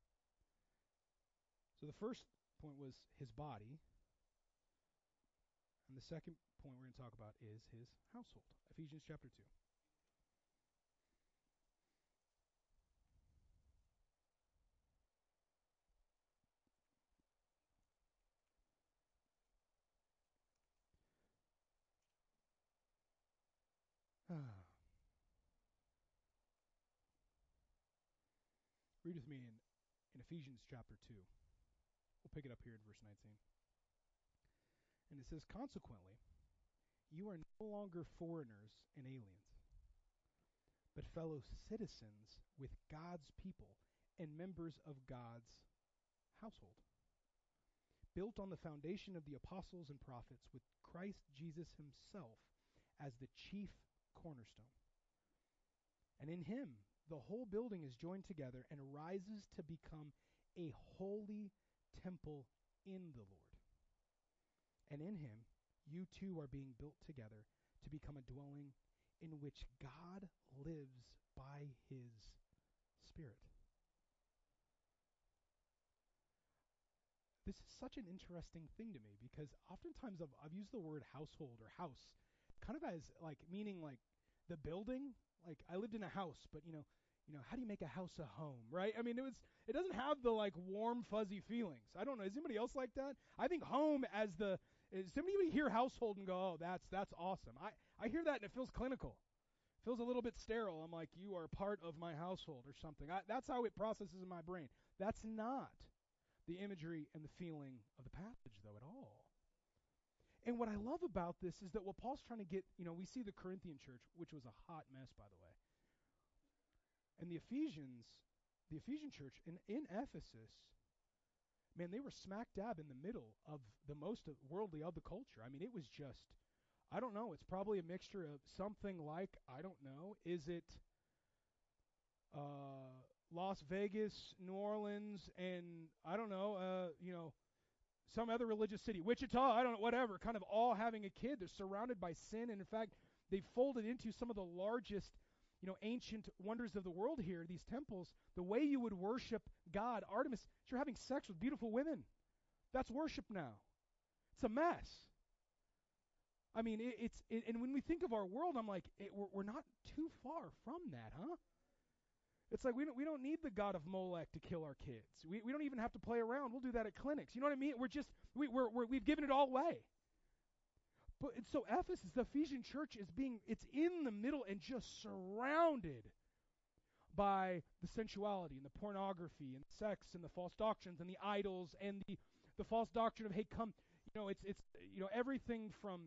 So the first point was his body. And the second point we're going to talk about is his household. Ephesians chapter 2. Read with me in Ephesians chapter 2. We'll pick it up here in verse 19. And it says, consequently, you are no longer foreigners and aliens, but fellow citizens with God's people and members of God's household, built on the foundation of the apostles and prophets, with Christ Jesus himself as the chief cornerstone. And in him, the whole building is joined together and rises to become a holy temple in the Lord. And in him, you too are being built together to become a dwelling in which God lives by his Spirit. This is such an interesting thing to me because oftentimes I've used the word household or house kind of as like meaning like the building. Like I lived in a house, but you know, how do you make a house a home, right? I mean, it doesn't have the like warm, fuzzy feelings. I don't know. Is anybody else like that? I think home does somebody hear household and go, oh, that's awesome. I hear that and it feels clinical. It feels a little bit sterile. I'm like, you are part of my household or something. That's how it processes in my brain. That's not the imagery and the feeling of the passage, though, at all. And what I love about this is that what Paul's trying to get, we see the Corinthian church, which was a hot mess, by the way. And the Ephesian church in Ephesus, man, they were smack dab in the middle of the most worldly of the culture. I mean, it was just, I don't know, it's probably a mixture of something like, I don't know, is it Las Vegas, New Orleans, and I don't know, some other religious city, Wichita, I don't know, whatever, kind of all having a kid. They're surrounded by sin, and in fact, they folded into some of the largest ancient wonders of the world here, these temples. The way you would worship God, Artemis, you're having sex with beautiful women. That's worship now. It's a mess. I mean, and when we think of our world, I'm like, we're not too far from that, huh? It's like we don't need the god of Molech to kill our kids. We don't even have to play around. We'll do that at clinics. You know what I mean? We've given it all away. But so Ephesus, the Ephesian church it's in the middle and just surrounded by the sensuality and the pornography and sex and the false doctrines and the idols and the false doctrine of, hey, come, it's everything from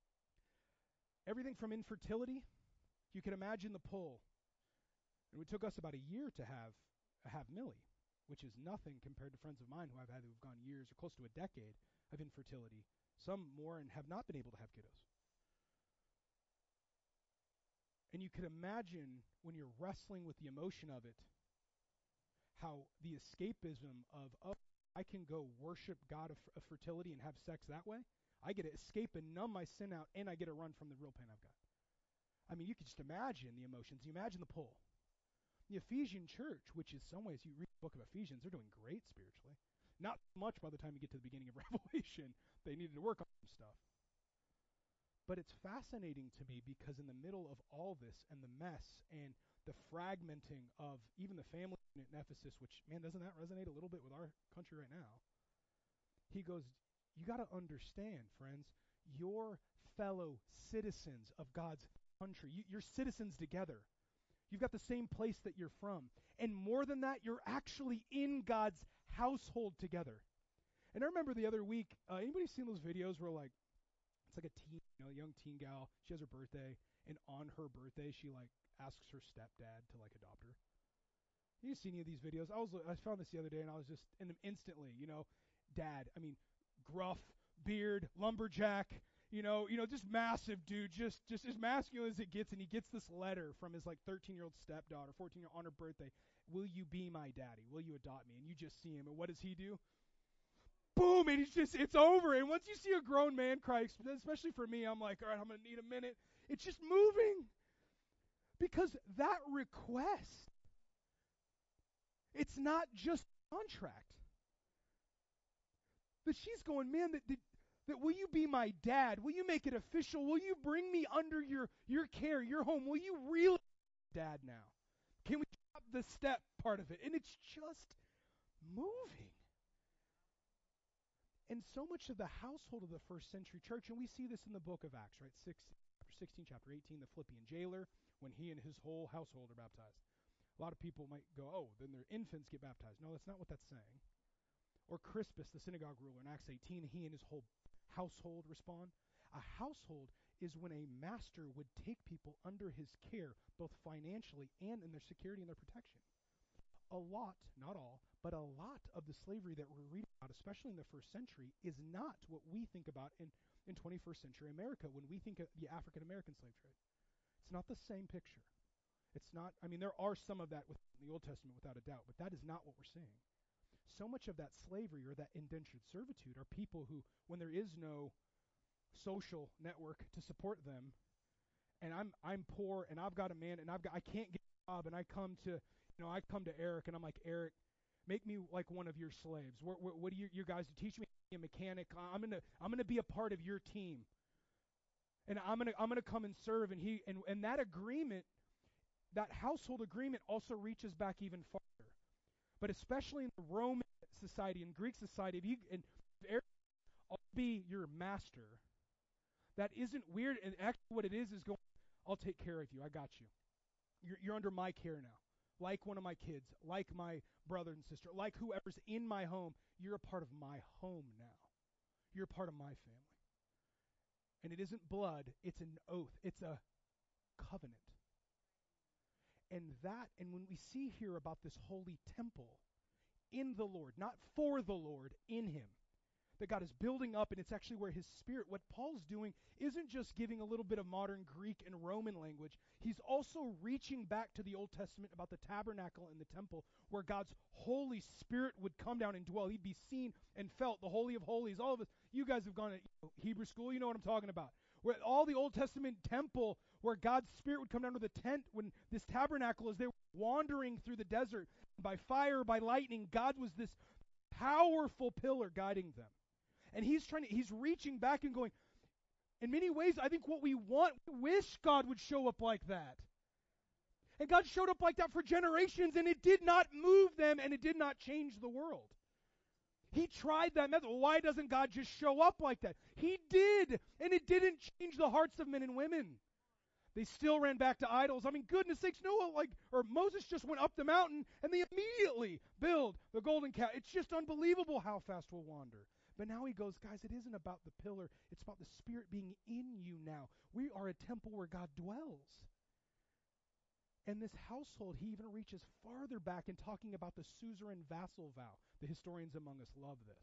infertility. You can imagine the pull. And it took us about a year to have Millie, which is nothing compared to friends of mine who've gone years or close to a decade of infertility. Some more and have not been able to have kiddos. And you could imagine when you're wrestling with the emotion of it, how the escapism of, oh, I can go worship God of fertility and have sex that way. I get to escape and numb my sin out, and I get to run from the real pain I've got. I mean, you could just imagine the emotions. You imagine the pull. The Ephesian church, which in some ways, you read the book of Ephesians, they're doing great spiritually. Not much by the time you get to the beginning of Revelation. They needed to work on some stuff. But it's fascinating to me because in the middle of all this and the mess and the fragmenting of even the family unit in Ephesus, which, man, doesn't that resonate a little bit with our country right now? He goes, you got to understand, friends, you're fellow citizens of God's country. You're citizens together. You've got the same place that you're from. And more than that, you're actually in God's household together. And I remember the other week, anybody seen those videos where like, it's like a teen, a young teen gal, she has her birthday, and on her birthday, she like asks her stepdad to like adopt her. You see any of these videos? I found this the other day, and I was just, and instantly, dad, I mean, gruff, beard, lumberjack, just massive dude, just as masculine as it gets, and he gets this letter from his like 13-year-old stepdaughter, 14-year-old on her birthday. Will you be my daddy? Will you adopt me? And you just see him, and what does he do? Boom, and it's over. And once you see a grown man cry, especially for me, I'm like, all right, I'm going to need a minute. It's just moving. Because that request, it's not just a contract. But she's going, man, that will you be my dad? Will you make it official? Will you bring me under your care, your home? Will you really be dad now? Can we drop the step part of it? And it's just moving. And so much of the household of the first century church, and we see this in the book of Acts, right? 16, chapter 18, the Philippian jailer, when he and his whole household are baptized. A lot of people might go, oh, then their infants get baptized. No, that's not what that's saying. Or Crispus, the synagogue ruler, in Acts 18, he and his whole household respond. A household is when a master would take people under his care, both financially and in their security and their protection. A lot, not all, but a lot of the slavery that we're reading about, especially in the first century, is not what we think about in 21st century America when we think of the African-American slave trade. It's not the same picture. It's not, I mean, there are some of that within the Old Testament without a doubt, but that is not what we're seeing. So much of that slavery or that indentured servitude are people who, when there is no social network to support them, and I'm poor and I've got a man and I can't get a job, and I come to Eric and I'm like, Eric, make me like one of your slaves. What do you guys teach me to be a mechanic? I'm gonna be a part of your team, and I'm gonna come and serve. And that agreement, that household agreement, also reaches back even farther. But especially in the Roman society and Greek society, if Eric, I'll be your master, that isn't weird. And actually, what it is going, I'll take care of you. I got you. You're under my care now. Like one of my kids, like my brother and sister, like whoever's in my home, you're a part of my home now. You're a part of my family. And it isn't blood, it's an oath. It's a covenant. And when we see here about this holy temple in the Lord, not for the Lord, in him, that God is building up, and it's actually where his Spirit, what Paul's doing isn't just giving a little bit of modern Greek and Roman language. He's also reaching back to the Old Testament about the tabernacle and the temple, where God's Holy Spirit would come down and dwell. He'd be seen and felt, the Holy of Holies. All of us, you guys have gone to Hebrew school, you know what I'm talking about. Where all the Old Testament temple, where God's Spirit would come down to the tent, when this tabernacle, as they were wandering through the desert, by fire, by lightning, God was this powerful pillar guiding them. And he's reaching back and going, in many ways, I think what we wish God would show up like that. And God showed up like that for generations, and it did not move them, and it did not change the world. He tried that method. Why doesn't God just show up like that? He did, and it didn't change the hearts of men and women. They still ran back to idols. I mean, goodness sakes, Moses just went up the mountain, and they immediately build the golden calf. It's just unbelievable how fast we'll wander. But now he goes, guys, it isn't about the pillar. It's about the Spirit being in you now. We are a temple where God dwells. And this household, he even reaches farther back in talking about the suzerain vassal vow. The historians among us love this.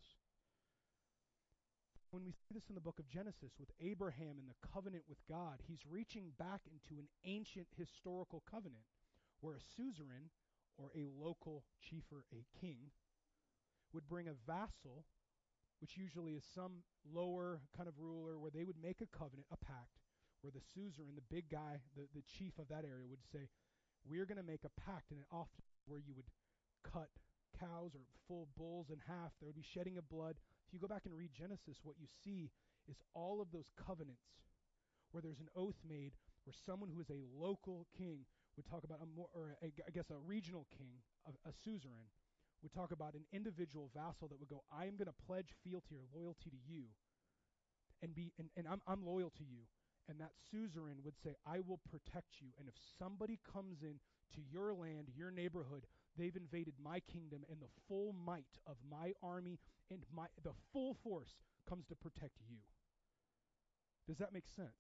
When we see this in the book of Genesis with Abraham and the covenant with God, he's reaching back into an ancient historical covenant where a suzerain, or a local chief or a king, would bring a vassal, which usually is some lower kind of ruler, where they would make a covenant, a pact, where the suzerain, the big guy, the chief of that area would say, we're going to make a pact, and often where you would cut cows or full bulls in half, there would be shedding of blood. If you go back and read Genesis, what you see is all of those covenants where there's an oath made, where someone who is a local king would talk about a regional king, a suzerain, would talk about an individual vassal that would go, I am going to pledge fealty or loyalty to you, and I'm loyal to you. And that suzerain would say, I will protect you. And if somebody comes in to your land, your neighborhood, they've invaded my kingdom, and the full might of my army and the full force comes to protect you. Does that make sense?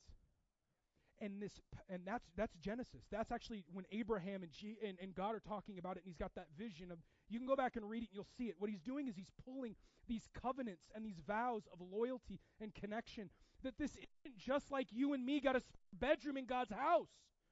And that's Genesis. That's actually when Abraham and God are talking about it, and he's got that vision of, you can go back and read it and you'll see it. What he's doing is he's pulling these covenants and these vows of loyalty and connection, that this isn't just like you and me got a bedroom in God's house.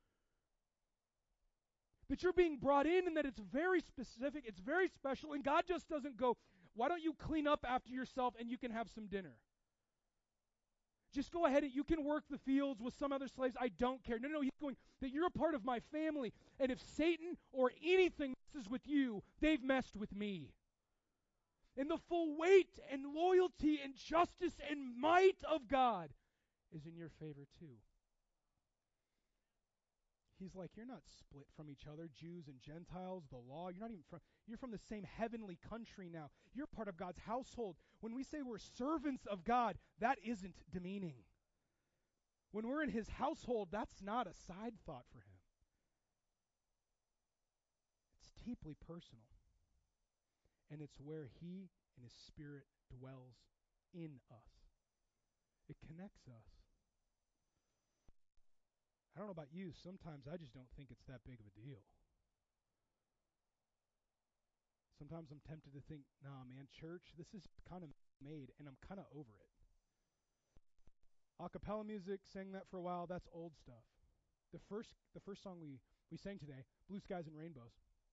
That you're being brought in, and that it's very specific, it's very special, and God just doesn't go, why don't you clean up after yourself and you can have some dinner? Just go ahead and you can work the fields with some other slaves. I don't care. No, he's going, that you're a part of my family. And if Satan or anything messes with you, they've messed with me. And the full weight and loyalty and justice and might of God is in your favor too. He's like, you're not split from each other, Jews and Gentiles, the law. You're from the same heavenly country now. You're part of God's household. When we say we're servants of God, that isn't demeaning. When we're in his household, that's not a side thought for him. It's deeply personal. And it's where he and his Spirit dwells in us. It connects us. I don't know about you, sometimes I just don't think it's that big of a deal. Sometimes I'm tempted to think, nah, man, church, this is kind of made, and I'm kind of over it. A cappella music, sang that for a while, that's old stuff. The first song we sang today, Blue Skies and Rainbows,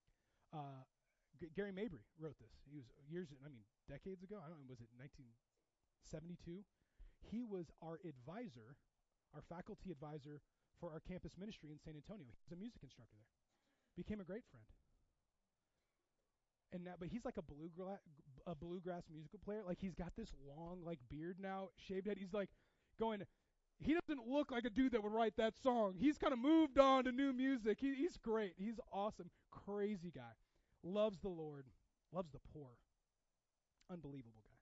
Gary Mabry wrote this. He was decades ago. I don't know, was it 1972? He was our advisor, our faculty advisor for our campus ministry in San Antonio. He was a music instructor there. Became a great friend. And now, but he's like a bluegrass musical player. Like he's got this long like beard now, shaved head. He's like going. He doesn't look like a dude that would write that song. He's kind of moved on to new music. He's great. He's awesome. Crazy guy. Loves the Lord. Loves the poor. Unbelievable guy.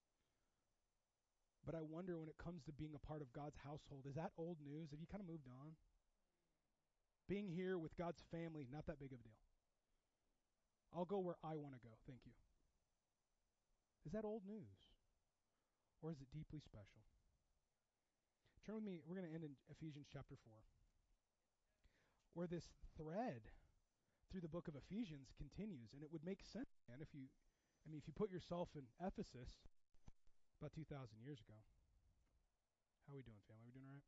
But I wonder when it comes to being a part of God's household, is that old news? Have you kind of moved on? Being here with God's family, not that big of a deal. I'll go where I want to go. Thank you. Is that old news? Or is it deeply special? Turn with me. We're going to end in Ephesians chapter 4. Where this thread through the book of Ephesians continues. And it would make sense, man, if you put yourself in Ephesus about 2,000 years ago. How are we doing, family? Are we doing all right?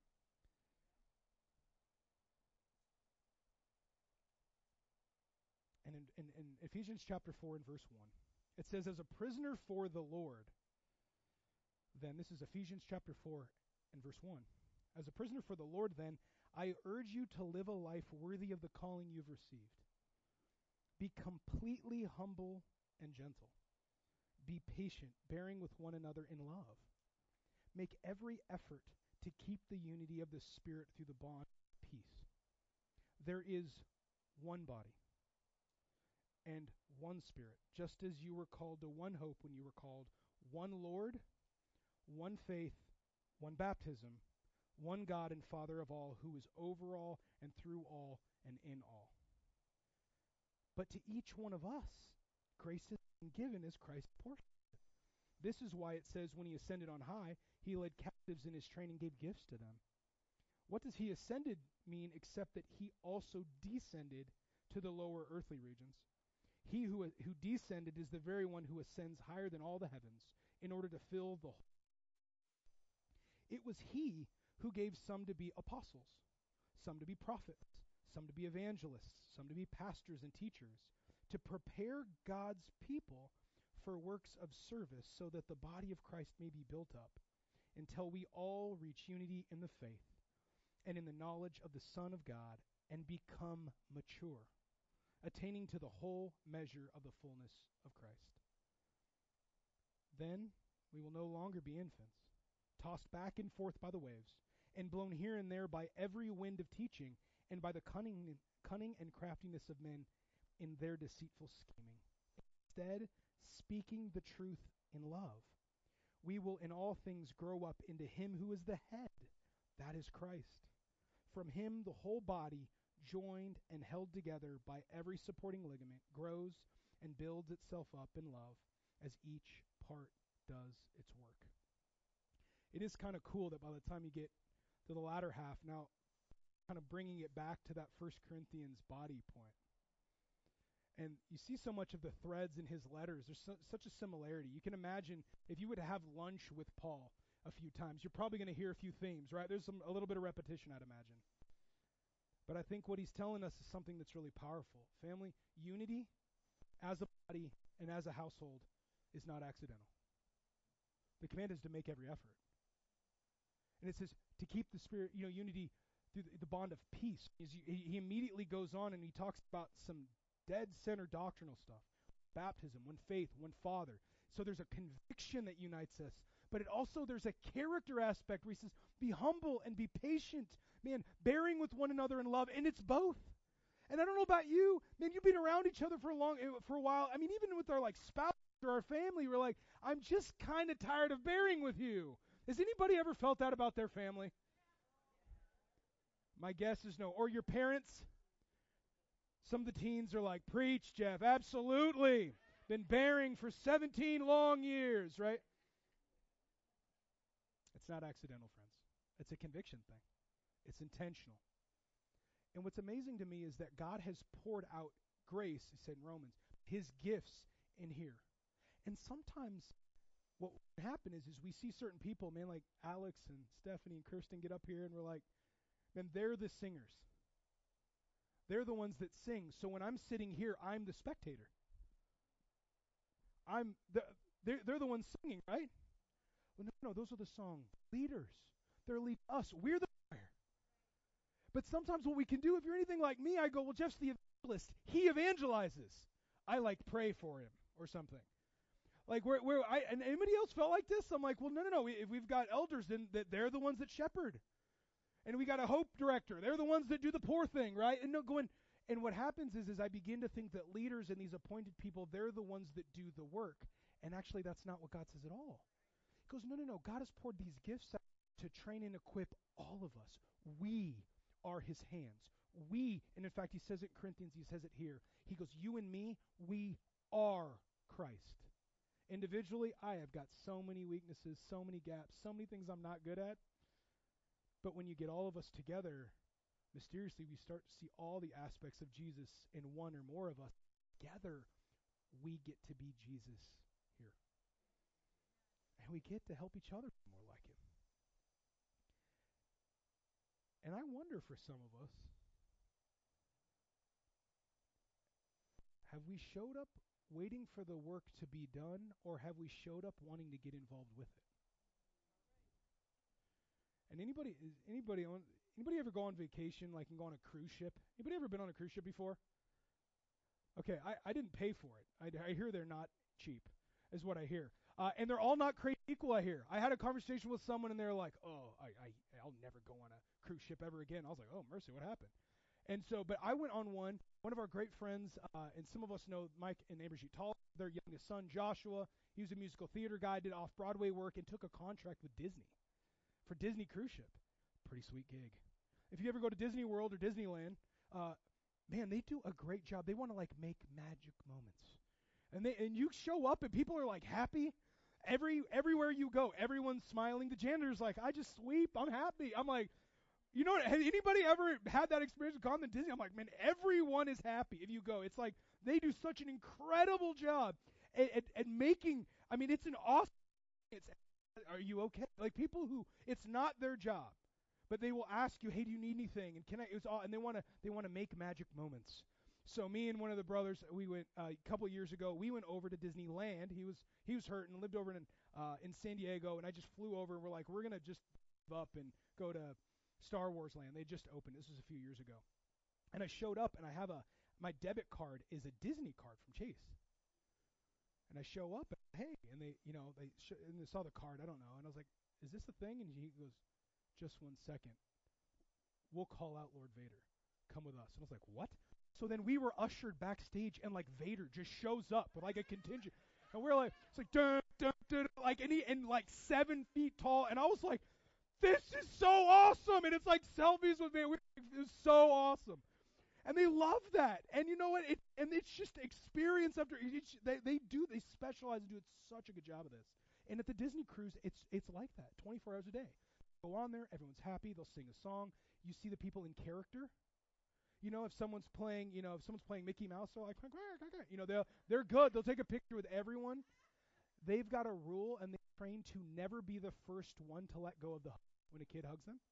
And in Ephesians chapter 4 and verse 1, it says, as a prisoner for the Lord, then, this is Ephesians chapter 4 and verse 1. As a prisoner for the Lord, then, I urge you to live a life worthy of the calling you've received. Be completely humble and gentle. Be patient, bearing with one another in love. Make every effort to keep the unity of the Spirit through the bond of peace. There is one body and one Spirit, just as you were called to one hope when you were called, one Lord, one faith, one baptism, one God and Father of all, who is over all and through all and in all. But to each one of us, grace has been given as Christ's portion. This is why it says when he ascended on high, he led captives in his train and gave gifts to them. What does he ascended mean except that he also descended to the lower earthly regions? He who descended is the very one who ascends higher than all the heavens in order to fill the whole. It was he who gave some to be apostles, some to be prophets, some to be evangelists, some to be pastors and teachers, to prepare God's people for works of service so that the body of Christ may be built up until we all reach unity in the faith and in the knowledge of the Son of God and become mature, attaining to the whole measure of the fullness of Christ. Then we will no longer be infants, tossed back and forth by the waves, and blown here and there by every wind of teaching, and by the cunning and craftiness of men in their deceitful scheming. Instead, speaking the truth in love, we will in all things grow up into him who is the head, that is Christ. From him the whole body, joined and held together by every supporting ligament, grows and builds itself up in love as each part does its work. It is kind of cool that by the time you get to the latter half, now kind of bringing it back to that 1 Corinthians body point. And you see so much of the threads in his letters. There's such a similarity. You can imagine if you would have lunch with Paul a few times, you're probably going to hear a few themes, right? There's a little bit of repetition, I'd imagine. But I think what he's telling us is something that's really powerful. Family, unity as a body and as a household is not accidental. The command is to make every effort. And it says to keep the spirit, unity through the bond of peace. He immediately goes on and he talks about some dead center doctrinal stuff. Baptism, one faith, one Father. So there's a conviction that unites us. But there's a character aspect where he says, be humble and be patient. Man, bearing with one another in love. And it's both. And I don't know about you, man, you've been around each other for a while. I mean, even with our spouse or our family, we're like, I'm just kind of tired of bearing with you. Has anybody ever felt that about their family? My guess is no. Or your parents? Some of the teens are like, preach, Jeff, absolutely. Been bearing for 17 long years, right? It's not accidental, friends. It's a conviction thing. It's intentional. And what's amazing to me is that God has poured out grace, he said in Romans, his gifts in here. And sometimes what would happen is we see certain people, man, like Alex and Stephanie and Kirsten get up here and we're like, man, they're the singers. They're the ones that sing. So when I'm sitting here, I'm the spectator. They're the ones singing, right? Well, no, those are the song leaders. They're leading us. We're the choir. But sometimes what we can do, if you're anything like me, I go, well, Jeff's the evangelist. He evangelizes. I pray for him or something. And anybody else felt like this? I'm like, well, no. If we've got elders, then they're the ones that shepherd. And we got a hope director. They're the ones that do the poor thing, right? And what happens is I begin to think that leaders and these appointed people, they're the ones that do the work. And actually, that's not what God says at all. He goes, no. God has poured these gifts out to train and equip all of us. We are his hands. And in fact, he says it in Corinthians, he says it here. He goes, you and me, we are Christ. Individually, I have got so many weaknesses, so many gaps, so many things I'm not good at. But when you get all of us together, mysteriously we start to see all the aspects of Jesus in one or more of us. Together, we get to be Jesus here. And we get to help each other be more like him. And I wonder for some of us, have we showed up waiting for the work to be done, or have we showed up wanting to get involved with it? And anybody ever go on vacation, like and go on a cruise ship? Anybody ever been on a cruise ship before? Okay, I didn't pay for it. I hear they're not cheap, is what I hear. And they're all not created equal, I hear. I had a conversation with someone, and they're like, oh, I'll never go on a cruise ship ever again. I was like, oh, mercy, what happened? And so, but I went on one. One of our great friends, and some of us know Mike and Aberjeet Tall, their youngest son, Joshua. He was a musical theater guy, did off-Broadway work, and took a contract with Disney for Disney Cruise Ship. Pretty sweet gig. If you ever go to Disney World or Disneyland, man, they do a great job. They want to make magic moments. And you show up and people are happy. Everywhere you go, everyone's smiling. The janitor's like, I just sweep, I'm happy. I'm like, you know what, has anybody ever had that experience gone to Disney? I'm like, man, everyone is happy if you go. It's like they do such an incredible job at making, it's an awesome, are you okay? People who, it's not their job, but they will ask you, hey, do you need anything? And and they want to make magic moments. So me and one of the brothers, we went a couple years ago. We went over to Disneyland. He was hurt and lived over in San Diego, and I just flew over. And we're like, we're gonna just give up and go to Star Wars Land. They just opened. This was a few years ago, and I showed up, and I have my debit card is a Disney card from Chase. And I show up, and hey, and they saw the card. I don't know, and I was like, is this a thing? And he goes, just 1 second. We'll call out Lord Vader. Come with us. And I was like, what? So then we were ushered backstage, and Vader just shows up with a contingent, and we're like, it's dun dun dun, and 7 feet tall, and I was like, this is so awesome, and it's selfies with Vader. It was so awesome, and they love that, and you know what? It's just experience after. They specialize and do such a good job of this, and at the Disney cruise, it's like that, 24 hours a day. Go on there, everyone's happy. They'll sing a song. You see the people in character. If someone's playing, Mickey Mouse, they're like, they're good. They'll take a picture with everyone. They've got a rule, and they train to never be the first one to let go of the hug when a kid hugs them.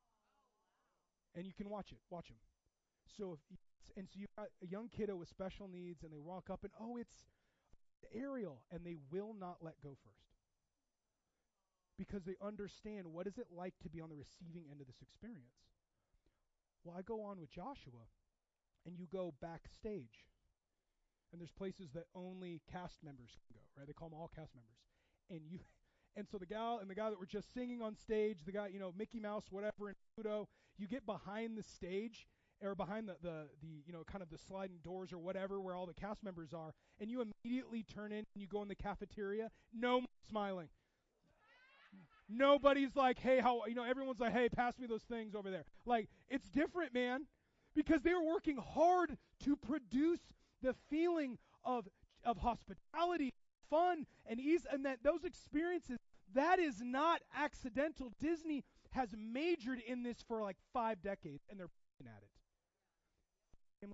And you can watch it. Watch them. So you've got a young kiddo with special needs, and they walk up, and it's Ariel, and they will not let go first. because they understand what is it like to be on the receiving end of this experience. Well, I go on with Joshua, and you go backstage. And there's places that only cast members can go, right? They call them all cast members. And so the guy that were just singing on stage, the guy, Mickey Mouse, whatever, and Pluto, you get behind the stage or behind the kind of the sliding doors or whatever where all the cast members are, and you immediately turn in and you go in the cafeteria, no smiling. Nobody's like, hey, everyone's like, hey, pass me those things over there. Like, it's different, man, because they're working hard to produce the feeling of hospitality, fun, and ease, and that those experiences, that is not accidental. Disney has majored in this for like 5 decades, and they're at it.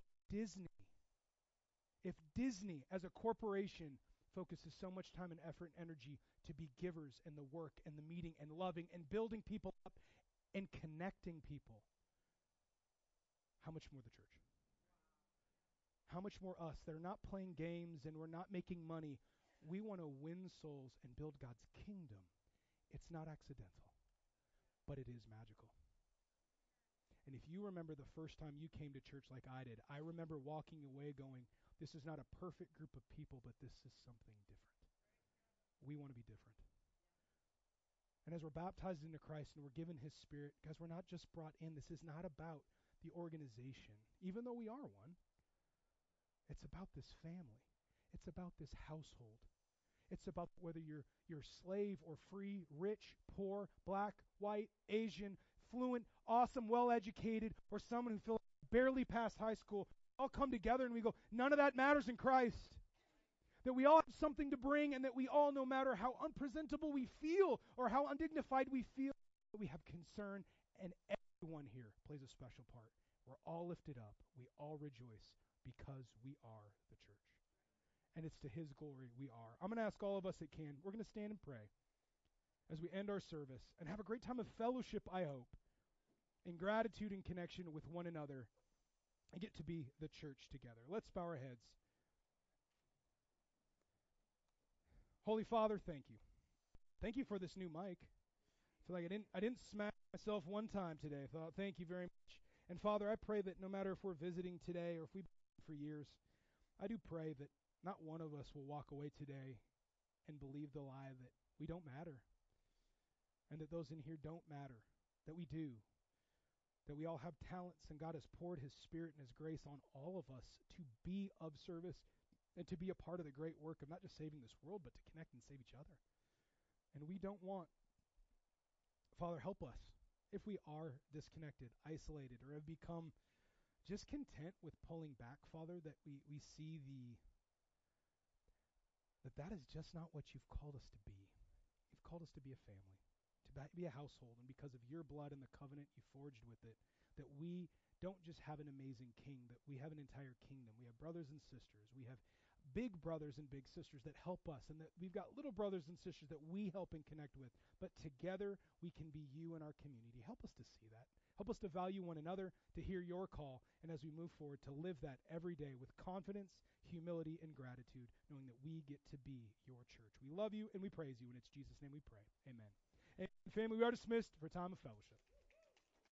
If Disney as a corporation focuses so much time and effort and energy to be givers in the work and the meeting and loving and building people up and connecting people, how much more the church? How much more us that are not playing games and we're not making money? We want to win souls and build God's kingdom. It's not accidental, but it is magical. And if you remember the first time you came to church like I did, I remember walking away going, this is not a perfect group of people, but this is something different. We want to be different. And as we're baptized into Christ and we're given His Spirit, guys, we're not just brought in. This is not about the organization, even though we are one. It's about this family. It's about this household. It's about whether you're slave or free, rich, poor, black, white, Asian, fluent, awesome, well-educated, or someone who feels barely past high school. All come together and we go, none of that matters in Christ. That we all have something to bring, and that we all, no matter how unpresentable we feel or how undignified we feel, that we have concern, and everyone here plays a special part. We're all lifted up. We all rejoice because we are the church. And it's to His glory we are. I'm going to ask all of us that can, we're going to stand and pray as we end our service and have a great time of fellowship, I hope, in gratitude and connection with one another, and get to be the church together. Let's bow our heads. Holy Father, thank you. Thank you for this new mic. I feel like I didn't smack myself one time today. I thought, thank you very much. And Father, I pray that no matter if we're visiting today or if we've been for years, I do pray that not one of us will walk away today and believe the lie that we don't matter, and that those in here don't matter, that we do, that we all have talents, and God has poured His Spirit and His grace on all of us to be of service and to be a part of the great work of not just saving this world, but to connect and save each other. And we don't want, Father, help us if we are disconnected, isolated, or have become just content with pulling back, Father, that we see that is just not what You've called us to be. You've called us to be a family, to be a household, and because of Your blood and the covenant You forged with it, that we don't just have an amazing king, that we have an entire kingdom. We have brothers and sisters. We have big brothers and big sisters that help us, and that we've got little brothers and sisters that we help and connect with. But together we can be You in our community. Help us to see that. Help us to value one another, to hear Your call, and as we move forward, to live that every day with confidence, humility, and gratitude, knowing that we get to be Your church. We love You and we praise You, and it's Jesus' name we pray. Amen. And family, we are dismissed for time of fellowship.